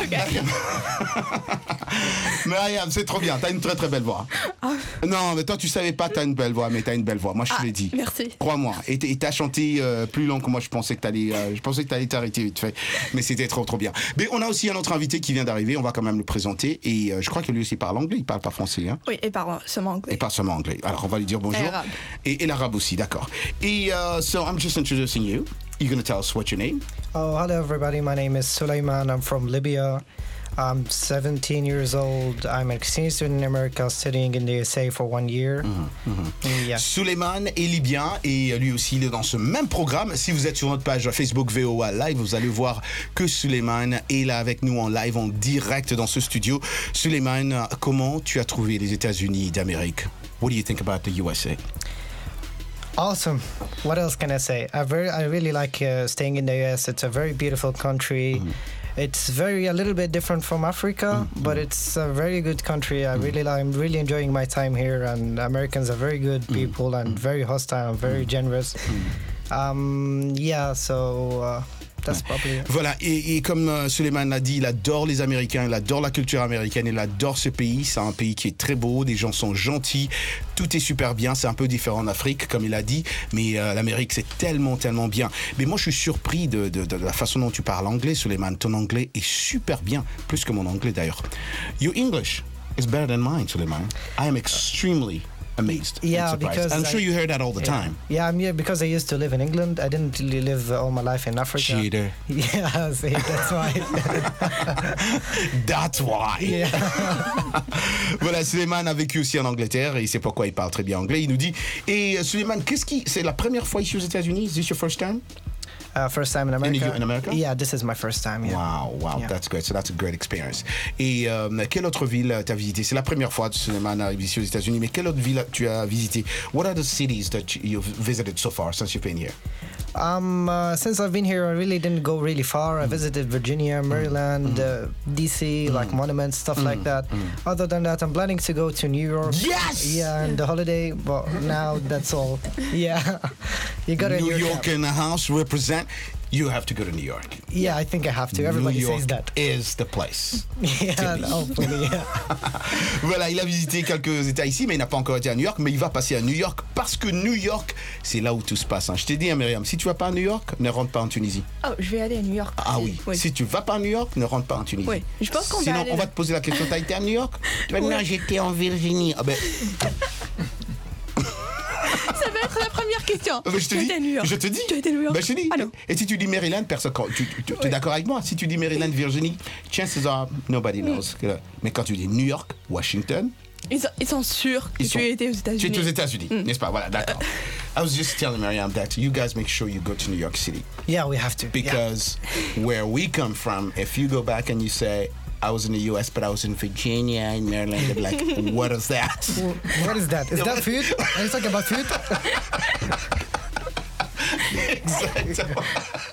Myriam, c'est trop bien, t'as une très très belle voix. Non, mais toi tu savais pas t'as une belle voix, mais t'as une belle voix. Moi je te l'ai dit. Merci. Crois-moi. Et t- et t'as chanté euh, plus long que moi. Je pensais que t'allais, euh, je pensais que t'allais t'arrêter vite fait. Mais c'était trop trop bien. Mais on a aussi un autre invité qui vient d'arriver. On va quand même le présenter. Et euh, je crois que lui aussi parle anglais. Il parle pas français, hein. Oui, et parle seulement anglais. Et pas seulement anglais. Alors on va lui dire bonjour. Et arabe. Et, et l'arabe aussi, d'accord. Et uh, so I'm just introducing you. You're gonna tell us what's your name. Oh, hello everybody. My name is Sulaiman. I'm from Libya. I'm seventeen years old. I'm an exchange student in America studying in the U S A for one year. Yeah. Suleiman est libyen et lui aussi il est dans ce même programme. Si vous êtes sur notre page Facebook V O A Live, vous allez voir que Suleiman est là avec nous en live, en direct dans ce studio. Suleiman, comment tu as trouvé les États-Unis d'Amérique? What do you think about the U S A? Awesome. What else can I say? I very, I really like uh, staying in the U S. It's a very beautiful country. It's very a little bit different from Africa, but it's a very good country. I really, li- I'm really enjoying my time here, and Americans are very good people and very hostile and very generous. Um, yeah, so. Uh, That's probably it. Voilà, et, et comme euh, Suleiman l'a dit, il adore les Américains, il adore la culture américaine, il adore ce pays. C'est un pays qui est très beau, des gens sont gentils, tout est super bien. C'est un peu différent en Afrique, comme il a dit, mais euh, l'Amérique, c'est tellement, tellement bien. Mais moi, je suis surpris de, de, de la façon dont tu parles anglais, Suleiman. Ton anglais est super bien, plus que mon anglais d'ailleurs. Your English is better than mine, Suleiman. I am extremely amazed. Yeah, and surprised. because I'm I- sure you hear that all the yeah. time. Yeah, I'm here because I used to live in England. I didn't really live all my life in Africa. Cheater. Yeah, see, that's why. That's why. Yeah. Voilà, Suleiman a vécu aussi en Angleterre et c'est pourquoi il parle très bien anglais. Il nous dit. Et euh, Suleiman, qu'est-ce qui. C'est la première fois ici aux États-Unis? Is this your first time? Uh, first time in America. In America? Yeah, this is my first time. Yeah. Wow, wow, Yeah. that's great. So that's a great experience. Et euh, quelle autre ville tu as visité? C'est la première fois que Suleiman arrive ici aux États-Unis, mais quelle autre ville tu as visité? What are the cities that you've visited so far since you've been here? Um, uh, since I've been here, I really didn't go really far. I visited Virginia, Maryland, uh, D C, like monuments, stuff like that. Other than that, I'm planning to go to New York. Yes! Yeah, and the holiday, but now that's all. Yeah. You got New York. York in the house represent. You have to go to New York. Yeah, I think I have to. Everybody New York says that. is the place. Yeah, hopefully, yeah. Voilà, il a visité quelques États ici, mais il n'a pas encore été à New York. Mais il va passer à New York parce que New York, c'est là où tout se passe. hein. Je t'ai dit, hein, Myriam, si tu vas pas à New York, ne rentre pas en Tunisie. Oh, je vais aller à New York. Ah oui. Si tu vas pas à New York, ne rentre pas en Tunisie. Oui, je pense qu'on va Sinon, aller on là. va te poser la question. T'as été à New York? Tu vas dire, Ouais. non, j'étais en Virginie. Ah ben, Ça va être la première question. mais je te Tu as dis, été à New York. je te dis. Tu as été à New York. Ben, je te dis. Ah non. Et si tu dis Maryland, personne. quand Tu, tu, tu es d'accord avec moi? Si tu dis Maryland, Virginie, chances are nobody knows. que- Mais quand tu dis New York, Washington, Ils sont, ils sont sûrs que Ils tu sont- as été aux États-Unis. tu es aux États-Unis, Mm. n'est-ce pas? Voilà, d'accord. I was just telling Myriam that you guys make sure you go to New York City. Yeah, we have to. Because where we come from, if you go back and you say, I was in the U S, but I was in Virginia and Maryland, they'll be like, what is that? What is that? Is that food? Are you talking about food? Exactement.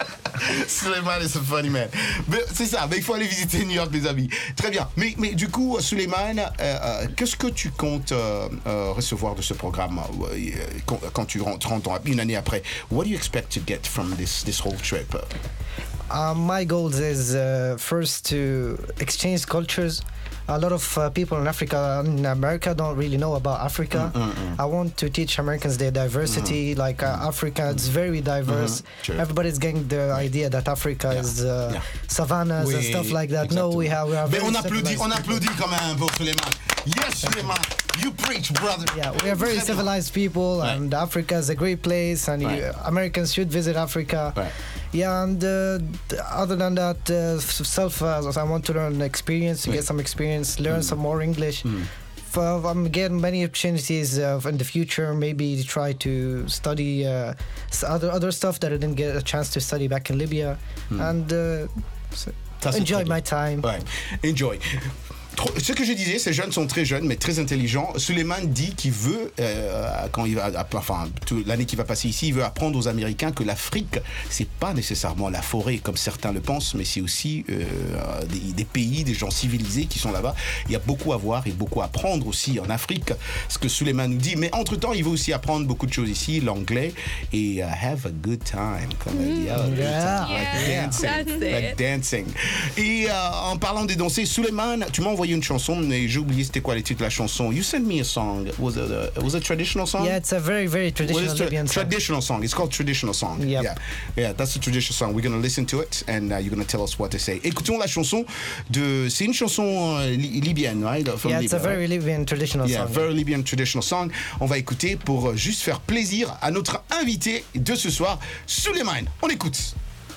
Suleiman is a funny man. Mais c'est ça, mais il faut aller visiter New York, les amis. Très bien. Mais, mais du coup, Suleiman, euh, euh, qu'est-ce que tu comptes euh, euh, recevoir de ce programme euh, quand, quand tu rentres, rentres une année après? What do you expect to get from this, this whole trip? Uh, my goals is uh, first to exchange cultures. A lot of uh, people in Africa, in America, don't really know about Africa. Mm-hmm. I want to teach Americans their diversity. Mm-hmm. Like uh, Africa, it's very diverse. Mm-hmm. Sure. Everybody's getting the idea that Africa yeah. is uh, yeah. savannas oui, and stuff like that. Exactement. No, we have. We are Mais on applaudit, on applaudit quand même pour Suleiman. Yes, Suleiman, you preach, brother. Yeah, we are very civilized people, right. and Africa is a great place, and right. you, Americans should visit Africa. Right. Yeah, and uh, other than that, uh, self, uh, I want to learn experience, to right. get some experience, learn mm. some more English. Mm. For, I'm getting many opportunities uh, in the future. Maybe try to study uh, other other stuff that I didn't get a chance to study back in Libya, mm. and uh, so enjoy my time. Ouais. Enjoy. Ce que je disais, ces jeunes sont très jeunes mais très intelligents. Suleiman dit qu'il veut, euh, quand il va, enfin, l'année qu'il va passer ici, il veut apprendre aux Américains que l'Afrique, c'est pas nécessairement la forêt comme certains le pensent, mais c'est aussi euh, des, des pays, des gens civilisés qui sont là-bas. Il y a beaucoup à voir et beaucoup à apprendre aussi en Afrique, ce que Suleiman nous dit. Mais entre-temps, il veut aussi apprendre beaucoup de choses ici, l'anglais, et uh, have a good time, comme elle dit. Oh, yeah. Like dancing. Like dancing. Et euh, en parlant des danseurs, Suleiman, tu m'as envoyé une chanson, mais j'ai oublié c'était quoi les titres de la chanson. You sent me a song. Was it a, was it a traditional song? Yeah, it's a very, very traditional tra- Libyan song. Traditional song. It's called traditional song. Yep. Yeah, yeah, that's a traditional song. We're gonna listen to it and uh, you're gonna tell us what to say. Écoutons la chanson de. C'est une chanson euh, li- libyenne, right? From yeah, Libya, it's a very right? Libyan traditional yeah, song. Yeah, very Libyan traditional song. On va écouter pour euh, juste faire plaisir à notre invité de ce soir, Suleiman. On écoute.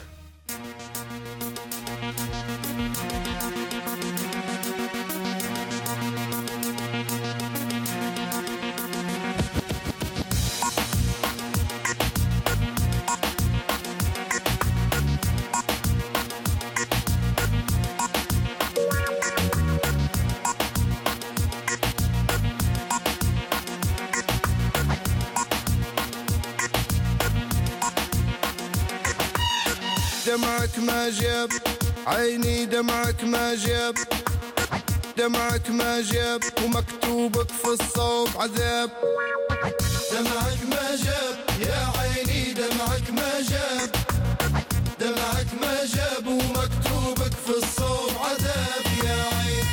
دمعك ما جاب عيني دمعك ما جاب دمعك ما جاب ومكتوبك في الصوب عذاب دمعك ما جاب يا عيني دمعك ما جاب دمعك ما جاب ومكتوبك في الصوب عذاب يا عين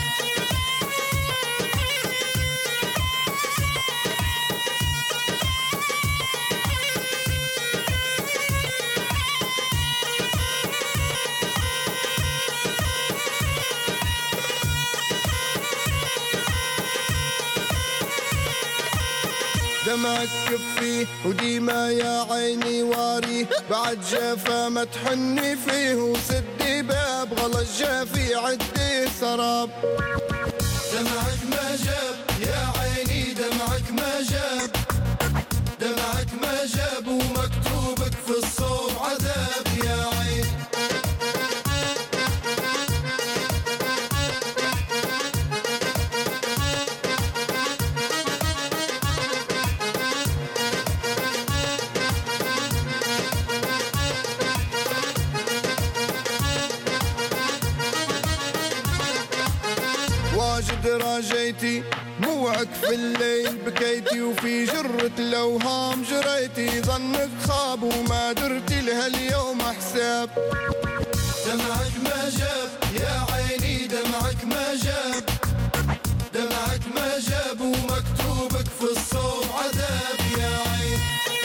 دمعك كفيه وديما يا عيني واريه بعد جافا ما تحني فيه وسدي باب غلط جافي عدي سراب دمعك ما جاب يا عيني دمعك ما جاب دمعك ما جاب ومكتوبك في الصوب عذاب يا عين واجد راجيتي موعك في الليل بكيتي وفي جرة الأوهام جريتي ظنك خاب وما درتي لها اليوم حساب دمعك ما جاب يا عيني دمعك ما جاب دمعك ما جاب ومكتوبك في الصوب عذاب يا عين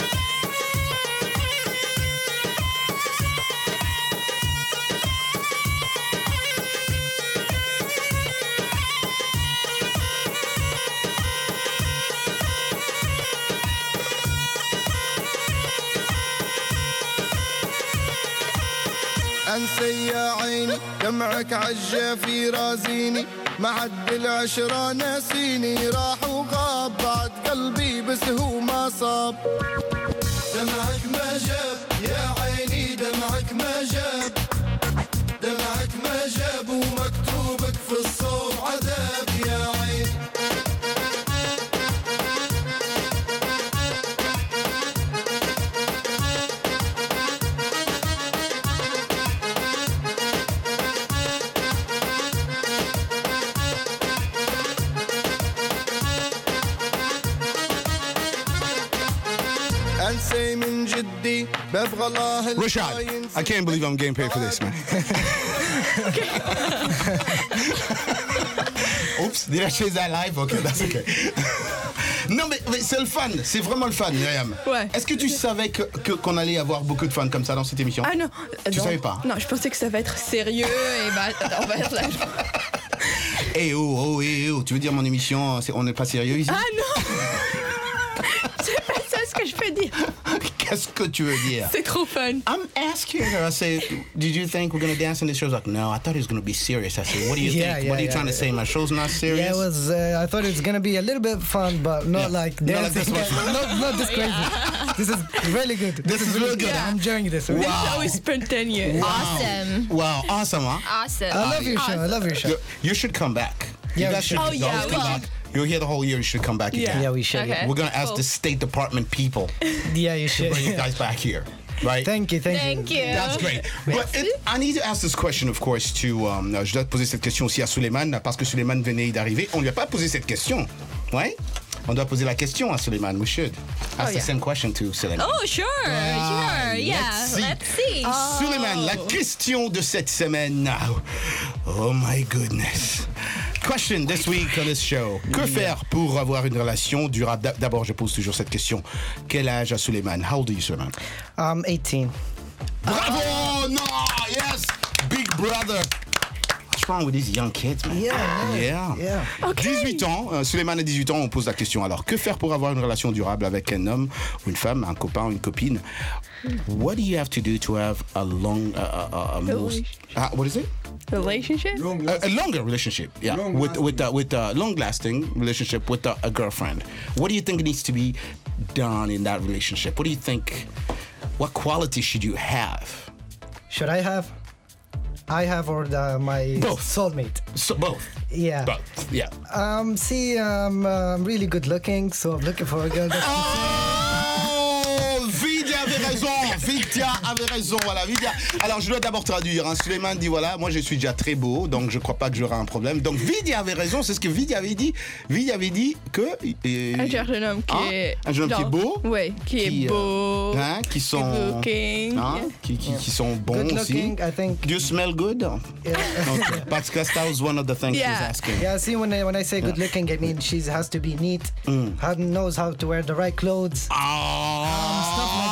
انسى يا عيني دمعك عالجافي رازيني معد العشرة ناسيني راح وغاب بعد قلبي بس هو ما صاب دمعك ما جاب يا عيني دمعك ما جاب دمعك ما جاب ومكتوبك في الصوب عذاب يا عين انسى من جدي ببغى الله Rashad, I can't believe I'm getting paid for this, man. Oops, did I change that live? Okay, that's okay. Non, mais, mais c'est le fun, c'est vraiment le fun, Myriam. Ouais. Est-ce que tu savais que, que- qu'on allait avoir beaucoup de fun comme ça dans cette émission? Ah non. Tu non. savais pas? Non, je pensais que ça va être sérieux et bah on va être là. Eh oh, oh, eh oh, tu veux dire mon émission, c'est- on n'est pas sérieux ici? Ah non. C'est pas ça ce que je peux dire. Qu'est-ce que tu veux dire? C'est trop fun. I'm asking her, I say, did you think we're going to dance in this show? She's like, no, I thought it was going to be serious. I said, what do you Yeah, think? yeah, what are you yeah, trying to yeah. say? My show's not serious? Yeah, it was. Uh, I thought it was gonna be a little bit fun, but not like Not like dancing. this one. not, not this crazy. This is really good. This is really good. I'm enjoying this. The show is spontaneous. Awesome. Wow, awesome, huh? Awesome. I love your show. I love your show. You, you should come back. Yeah, you we guys should. should Oh, yeah, always we come should. back. You're here the whole year, you should come back again. Yeah, we should. Okay. We're going to ask Cool. the State Department people Yeah, you to should. bring you guys back here. Right? Thank you, thank, Thank you. That's great. But it, I need to ask this question, of course, to. Um, je dois poser cette question aussi à Suleiman, parce que Suleiman venait d'arriver. On lui a pas posé cette question. Ouais? On doit poser la question à Suleiman. We should ask Oh, the yeah. same question to Suleiman. Oh, sure, Ah, sure. Yeah, let's see. let's see. Suleiman, la question de cette semaine now. Oh my goodness. Question this week on this show. Que faire pour avoir une relation durable? D'a- D'abord, je pose toujours cette question. Quel âge a Suleiman? How old are you, Suleiman? I'm eighteen. Bravo! No! Yes! Big brother! What's wrong with these young kids, man? Yeah, Yeah. yeah. dix-huit ans, euh, Suleiman a dix-huit ans, on pose la question. Alors, que faire pour avoir une relation durable avec un homme ou une femme, un copain ou une copine? What do you have to do to have a long, uh, uh, uh, a more, uh, what is it? Relationship? A, a longer relationship, yeah, with with uh, with a long-lasting relationship with a, a girlfriend. What do you think needs to be done in that relationship? What do you think? What quality should you have? Should I have? I have or the, my Both. soulmate? So both. Yeah. Both. Yeah. Um. See, um, uh, I'm really good looking, so I'm looking for a girl that's. Oh, Vidya avait raison. Vidya avait raison. Voilà, Vidya. Alors, je dois d'abord traduire. Hein. Suleiman dit voilà, moi je suis déjà très beau, donc je crois pas que j'aurai un problème. Donc Vidya avait raison. C'est ce que Vidya avait dit. Vidya avait dit que euh, Un jeune homme qui Hein? est. Un jeune homme qui est genre- beau. Ouais, qui, qui, est euh, beau. hein, qui sont Good looking. hein, qui, qui, qui sont bons Good aussi. looking, I think. Do you smell good? Yeah. Okay. Parce que that was one of the things she was Yeah. asking. Yeah. See, when I when I say good looking, I mean she has to be neat, Mm. how, knows how to wear the right clothes. Um, stuff like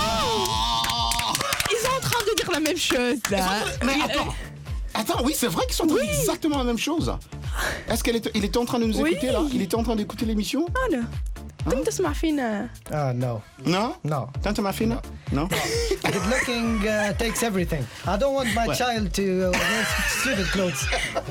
Ils sont en train de dire la même chose là. Mais attends, attends, oui, c'est vrai qu'ils sont en train de dire exactement la même chose. Est-ce qu'il était, il était en train de nous Oui. écouter là? Il était en train d'écouter l'émission? Ah non. Comme تسمع فينا. that. Uh, no. Non? No. Tante Mafina? Non? Good looking uh, takes everything. I don't want my Ouais. child to uh, wear stupid clothes.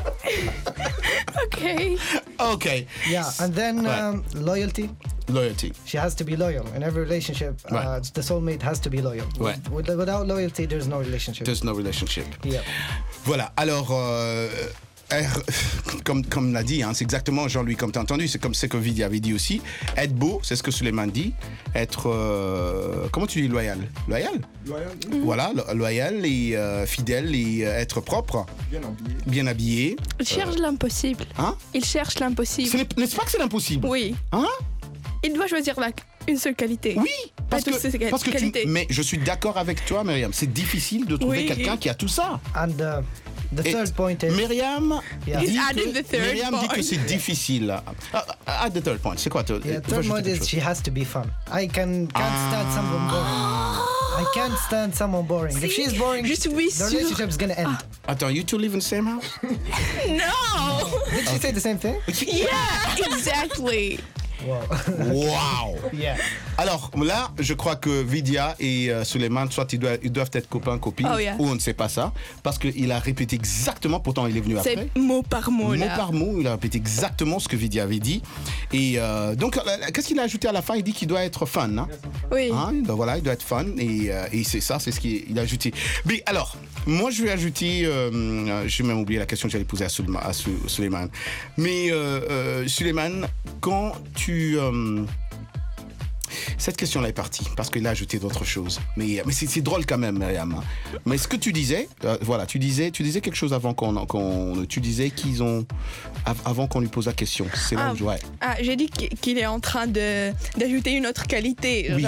Okay. Okay. Yeah, and then Ouais. um, loyalty. Loyalty. She has to be loyal in every relationship. Uh, Ouais. the soulmate has to be loyal. Ouais. With- without loyalty, there's no relationship. There's no relationship. Yeah. Voilà, alors, euh, R- comme, comme l'a dit, hein, c'est exactement, Jean-Louis, comme tu as entendu, c'est comme ce que Vidya avait dit aussi. Être beau, c'est ce que Suleiman dit. Être, euh, comment tu dis loyal? Loyal? Loyal. Voilà, lo- loyal et euh, fidèle et euh, être propre. Bien habillé. Bien habillé. Il cherche l'impossible. Hein? Il cherche l'impossible. Ce n'est- N'est-ce pas que c'est l'impossible? Oui. Hein? Il doit choisir la, une seule qualité. Oui, Pas parce toutes ces que, parce que tu, qualités. mais je suis d'accord avec toi, Myriam. C'est difficile de trouver Oui. quelqu'un qui a tout ça. And uh, the Et third point is. Myriam Yeah. dit He's que, adding the third Myriam dit que point. c'est difficile. Ah, ah, add the third point. C'est quoi? toi? Yeah, Va third ajouter point quelque is chose. she has to be fun. I can can't stand someone boring. I can't stand someone boring. If she's boring, Je suis the sûre. relationship's gonna end. Attends, you two live in the same house? No. Did she say the same thing? Yeah, exactly. Wow. Wow! Yeah. Alors là, je crois que Vidya et euh, Suleiman, soit ils doivent, ils doivent être copains, copines, Oh, yeah. ou on ne sait pas ça, parce qu'il a répété exactement, pourtant il est venu après. C'est mot par mot Mot là. par mot, il a répété exactement ce que Vidya avait dit. Et euh, donc, euh, qu'est-ce qu'il a ajouté à la fin? Il dit qu'il doit être fun. Hein? Oui. Hein? Ben voilà, il doit être fun. Et, euh, et c'est ça, c'est ce qu'il a ajouté. Mais alors, moi, je vais ajouter. Euh, J'ai même oublié la question que j'allais poser à, Soulema- à Sou- Suleiman. Mais euh, euh, Suleiman, quand tu. euh, cette question-là est partie parce qu'il a ajouté d'autres choses. Mais, mais c'est c'est drôle quand même, Myriam. Mais ce que tu disais, euh, voilà, tu disais, tu disais quelque chose avant qu'on, qu'on tu disais qu'ils ont, av- avant qu'on lui pose la question. C'est là Ah, où je ouais. ah, j'ai dit qu'il qu'il est en train de d'ajouter une autre qualité. Oui. Genre,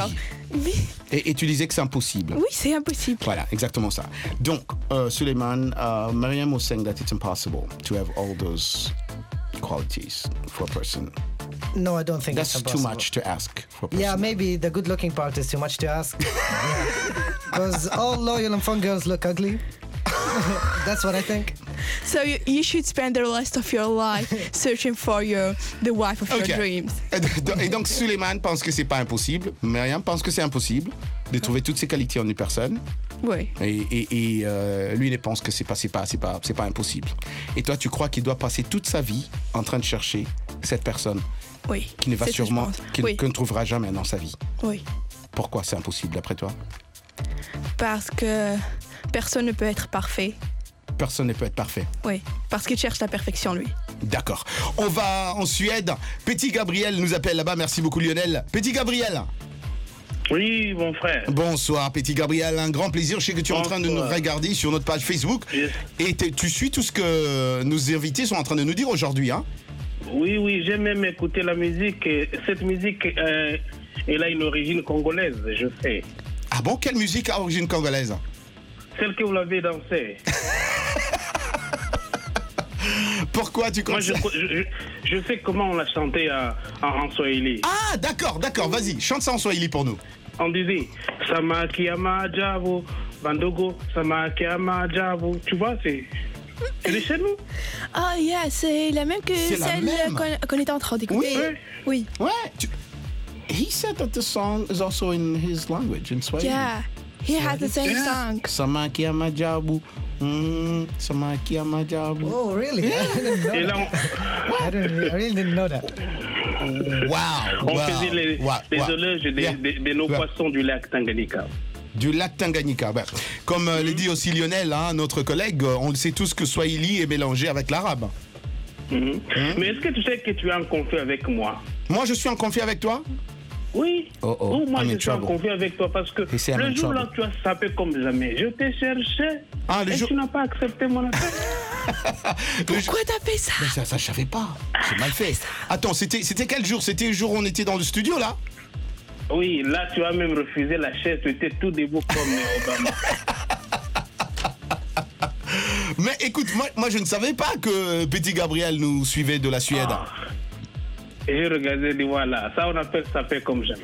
Et, et tu disais que c'est impossible. Oui, c'est impossible. Voilà, exactement ça. Donc, uh, Suleiman, uh, Mariam was saying that it's impossible to have all those qualities for a person. No, I don't think That's it's too impossible. much to ask for a person. Yeah, maybe the good-looking part is too much to ask. Because all loyal and fun girls look ugly. That's what I think. So you, you should spend the rest of your life searching for your the wife of Ok. your dreams. Et donc Suleiman pense que c'est pas impossible. Mariam pense que c'est impossible de trouver toutes ces qualités en une personne. Oui. Et, et, et euh, lui, il pense que c'est pas, c'est pas, c'est pas, c'est pas impossible. Et toi, tu crois qu'il doit passer toute sa vie en train de chercher cette personne Oui. qui ne va c'est ce que je sûrement, pense. qu'il Oui. qu'il ne trouvera jamais dans sa vie. Oui. Pourquoi c'est impossible d'après toi? Parce que personne ne peut être parfait. Personne ne peut être parfait. Oui. Parce qu'il cherche la perfection, lui. D'accord. On va en Suède. Petit Gabriel nous appelle là-bas. Merci beaucoup Lionel. Petit Gabriel. Oui, mon frère. Bonsoir, Petit Gabriel. Un grand plaisir. Je sais que tu es en train de nous Bonsoir. regarder sur notre page Facebook. Yes. Et t'es- tu suis tout ce que nos invités sont en train de nous dire aujourd'hui. Hein? Oui, oui, j'aime même écouter la musique. Et cette musique, euh, elle a une origine congolaise, je sais. Ah bon, quelle musique à origine congolaise? Celle que vous l'avez dansée. Pourquoi tu Moi, comptes je, je, je sais comment on l'a chanté à- en, en Swahili. Ah, d'accord, d'accord. Vas-y, chante ça en Swahili pour nous. On disait Samaki Amajavo, Bandogo, Samaki Amajavo. Tu vois, c'est. Elle est chez nous. Ah, yeah, c'est la même que C'est la celle même. qu'on qu'on était en train d'écouter. Oui. Oui. Ouais. tu- He said that the song is also in his language, in Swahili. Yeah. He has the same song. Samaki Amajabu. Mm, Samaki Amajabu. Oh, really? I didn't know Et là, that. I, didn't, I really didn't know that. Wow. on wow, faisait les, wow, les wow. éloges des- Yeah. des- de nos Yeah. poissons du lac Tanganyika. Du lac Tanganyika. Ben, comme euh, l'a dit aussi Lionel, hein, notre collègue, euh, on le sait tous que Swahili est mélangé avec l'arabe. Mhm. Mais est-ce que tu sais que tu es en conflit avec moi? Moi, je suis en conflit avec toi? Oui. Oh, oh, Ou moi, I'm in je suis en trouble. conflit avec toi parce que Et c'est I'm in le jour là, trouble. tu as sapé comme jamais. Je t'ai cherché Ah, le et jour- tu n'as pas accepté mon appel. Pourquoi t'as fait ça? Mais ça, ça, je savais pas. C'est mal fait. Attends, c'était, c'était quel jour? C'était le jour où on était dans le studio, là? Oui, là, tu as même refusé la chaise. Tu étais tout debout comme Obama. Mais écoute, moi, moi, je ne savais pas que Petit Gabriel nous suivait de la Suède. Ah. Et j'ai regardé et dit voilà, ça on appelle sapé comme jamais.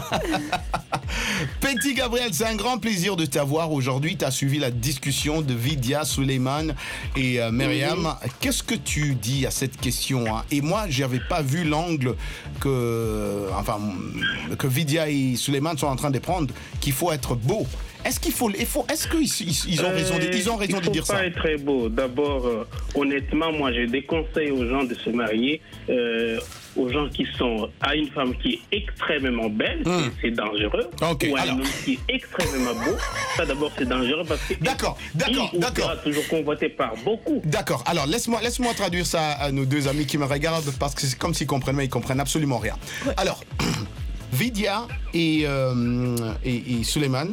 Petit Gabriel, c'est un grand plaisir de t'avoir aujourd'hui. Tu as suivi la discussion de Vidya, Suleiman et euh, Myriam. Mhm. Qu'est-ce que tu dis à cette question, hein? Et moi, je n'avais pas vu l'angle que, enfin, que Vidya et Suleiman sont en train de prendre, qu'il faut être beau. Est-ce qu'il faut, il faut, est-ce qu'ils ils, ils ont raison, de, ils ont raison il de faut dire pas ça? être très beau. D'abord, euh, honnêtement, moi, j'ai des conseils aux gens de se marier, euh, aux gens qui sont à une femme qui est extrêmement belle, Hmm. c'est- c'est dangereux, Ok, ou à alors. un homme qui est extrêmement beau. Ça, d'abord, c'est dangereux parce que D'accord, d'accord, il d'accord. sera toujours convoité par beaucoup. D'accord. Alors, laisse-moi laisse-moi traduire ça à nos deux amis qui me regardent parce que c'est comme s'ils comprennent, mais ils comprennent absolument rien. Alors, Vidya et, euh, et, et Suleiman,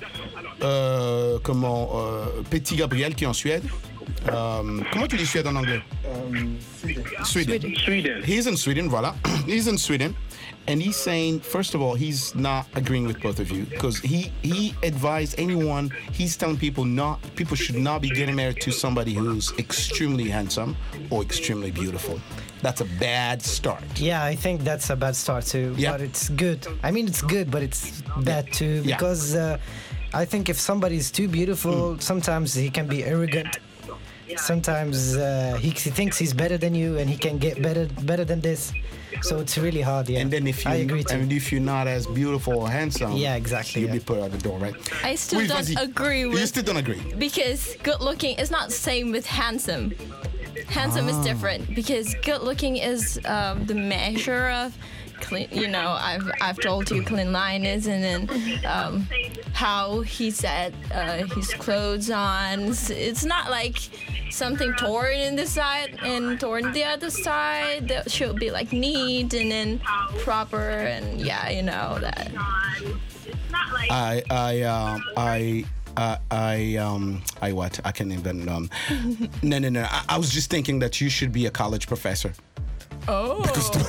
euh, comment, euh, Petit Gabriel qui est en Suède. Euh, comment tu dis Suède en anglais? Sweden. Sweden. He's in Sweden, voilà. He's in Sweden. And he's saying, first of all, he's not agreeing with both of you because he, he advised anyone, he's telling people not, people should not be getting married to somebody who's extremely handsome or extremely beautiful. That's a bad start. Yeah, I think that's a bad start too. Yeah. But it's good. I mean, it's good, but it's bad too Yeah. because uh, I think if somebody's too beautiful, sometimes he can be arrogant. Sometimes uh, he, he thinks he's better than you, and he can get better better than this. So it's really hard. Yeah, And then if you, I agree too. and if you're not as beautiful or handsome, Yeah, exactly, you'll yeah. be put out the door, right? I still Oui, don't vas-y. agree with. You still don't agree. Because good looking is not the same with handsome. Handsome is Ah. different because good looking is um, the measure of clean. You know, I've I've told you clean lineness, and then um, how he said uh, his clothes on. It's, it's not like something torn in this side and torn the other side. That should be like neat and then proper, and yeah, you know that. I I um I. Uh, I um I what I can't even um no no no I, I was just thinking that you should be a college professor. Oh. Because the,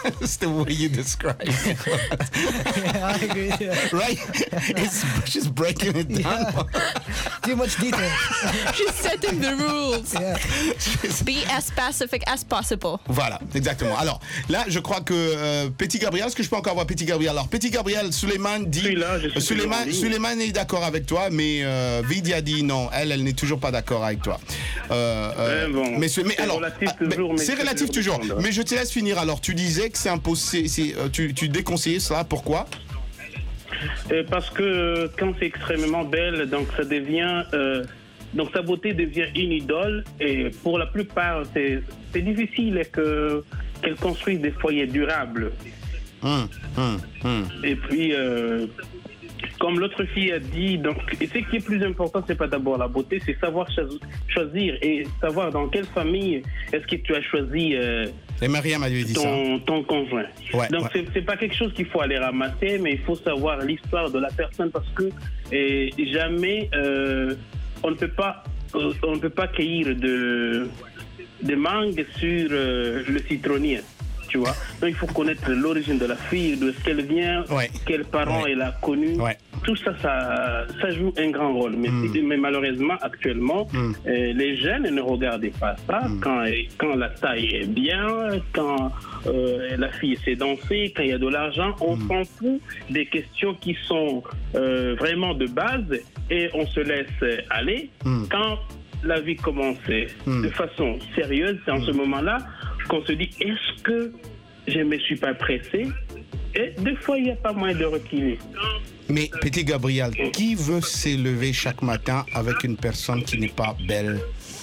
It's the way you describe it. Yeah, I agree. Yeah. Right? It's just breaking it down. Yeah. Too much detail. She's setting the rules. Yeah. Be as specific as possible. Voilà, exactement. Alors, là, je crois que euh, Petit Gabriel, est-ce que je peux encore voir Petit Gabriel? Alors, Petit Gabriel, Suleiman dit... Là, je suis Suleiman, Suleiman est d'accord avec toi, mais euh, Vidia dit non. Elle, elle n'est toujours pas d'accord avec toi. Euh, euh, Ouais, bon, mais, ce- mais c'est alors, relatif ah, mais toujours, mais c'est c'est relatif toujours toujours. dépendre. Mais je te laisse finir. Alors, tu disais que c'est impossible. c'est- euh, Tu, tu déconseillais cela. Pourquoi? Euh, parce que quand c'est extrêmement belle, donc ça devient, euh, donc sa beauté devient une idole. Et pour la plupart, c'est c'est difficile que qu'elle construise des foyers durables. Hum, hum, hum. Et puis, euh, comme l'autre fille a dit, donc, et ce qui est plus important, c'est pas d'abord la beauté, c'est savoir cho- choisir et savoir dans quelle famille est-ce que tu as choisi euh, Et Mariam avait dit ça. ton, ton conjoint. Ouais, donc, ouais. c'est c'est pas quelque chose qu'il faut aller ramasser, mais il faut savoir l'histoire de la personne parce que et, jamais euh, on ne peut pas euh, on ne peut pas cueillir de de mangue sur euh, le citronnier. Tu vois? Donc il faut connaître l'origine de la fille, de ce qu'elle vient, Ouais. quels parents Ouais. elle a connus. Ouais. Tout ça, ça, ça joue un grand rôle. Mais, Mm. mais malheureusement, actuellement, Mm. euh, les jeunes ne regardent pas ça. Quand, quand la taille est bien, quand euh, la fille sait danser, quand il y a de l'argent, on s'en fout des questions qui sont euh, vraiment de base et on se laisse aller. Mm. Quand la vie commence Mm. de façon sérieuse, c'est en ce moment-là qu'on se dit, est-ce que je ne me suis pas pressé? Et des fois, il n'y a pas moyen de reculer. Mais Petit Gabriel, qui veut s'élever chaque matin avec une personne qui n'est pas belle?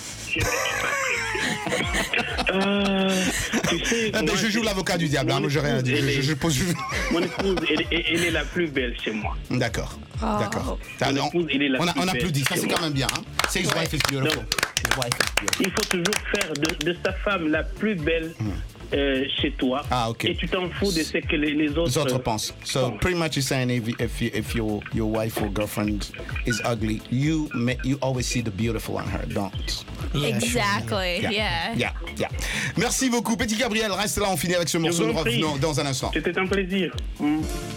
Euh, tu sais, Ah, ben, moi, je joue l'avocat du diable, hein, moi, j'ai rien à dire. elle Je, est- je pose juste- Mon épouse, elle, elle- elle est la plus belle chez moi. D'accord, Oh. d'accord. Ça, Mon on, épouse, elle est la on a- plus on belle applaudit, ça chez c'est moi. quand même bien. Hein? Say his wife is beautiful. Donc, His wife is beautiful. il faut toujours faire de, de sa femme la plus belle euh, chez toi. Ah, ok. Et tu t'en fous de ce que les, les autres, Les autres pensent. So pretty much you're saying if, if, you, if your, your wife or girlfriend is ugly, you ma- you always see the beautiful on her, don't? Exactly. Yeah. Yeah, yeah. Merci beaucoup. Petit Gabriel, reste là, on finit avec ce Je morceau. vous Nous en prie. revenons dans un instant. C'était un plaisir. Mm.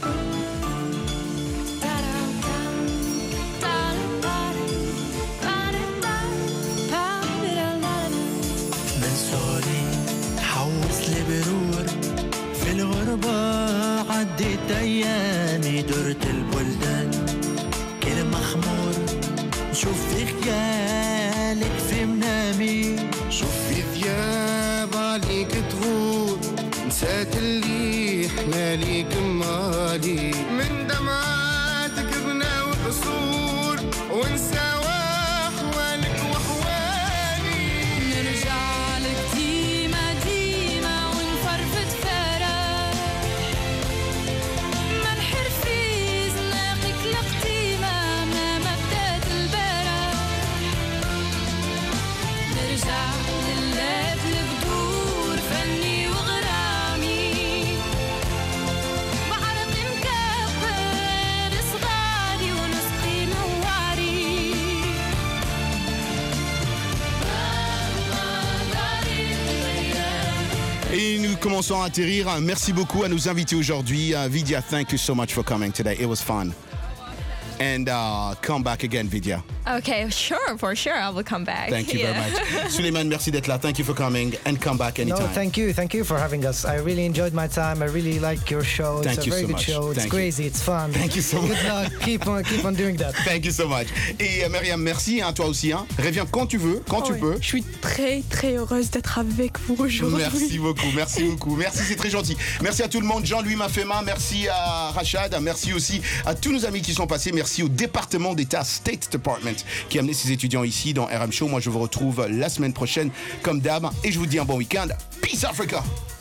من صغري تحوس لي برور في الغربة عديت أيامي درت البلدان كل مخمور نشوف في خيالك في منامي شوف في ثياب عليك تغور نسات اللي احنا ليك مالي من دمعاتك بناو قصور ونسى احوالك واحوالي نرجع لك ديما ديما ونفرفت فرح ما نحر في زناقك لقديمة ما ما بدات البرح نرجع للاب البدور فني وغرامي بعرق مكبر صغاري ونسقي نواري Et nous commençons à atterrir. Merci beaucoup à nos invités aujourd'hui. Uh, Vidya, thank you so much for coming today. It was fun. And uh, come back again, Vidya. Okay, sure, for sure, I will come back. Thank you Yeah. very much. Suleiman, merci d'être là. Thank you for coming and come back anytime. No, thank you. Thank you for having us. I really enjoyed my time. I really like your show. It's Thank a you very so good much. show. It's Thank you. crazy. It's fun. Thank you so much. Good luck. Keep on, keep on doing that. Thank you so much. Et euh, Myriam, merci, hein, toi aussi. Hein. Reviens quand tu veux, quand Oh tu oui. peux. Je suis très très heureuse d'être avec vous aujourd'hui. Merci beaucoup, merci beaucoup. Merci, c'est très gentil. Merci à tout le monde. Jean-Louis Mafema, merci à Rachad, merci aussi à tous nos amis qui sont passés. Merci au département d'État, State Department, qui a amené ses étudiants ici dans R M Show. Moi, je vous retrouve la semaine prochaine, comme d'hab. Et je vous dis un bon week-end. Peace Africa!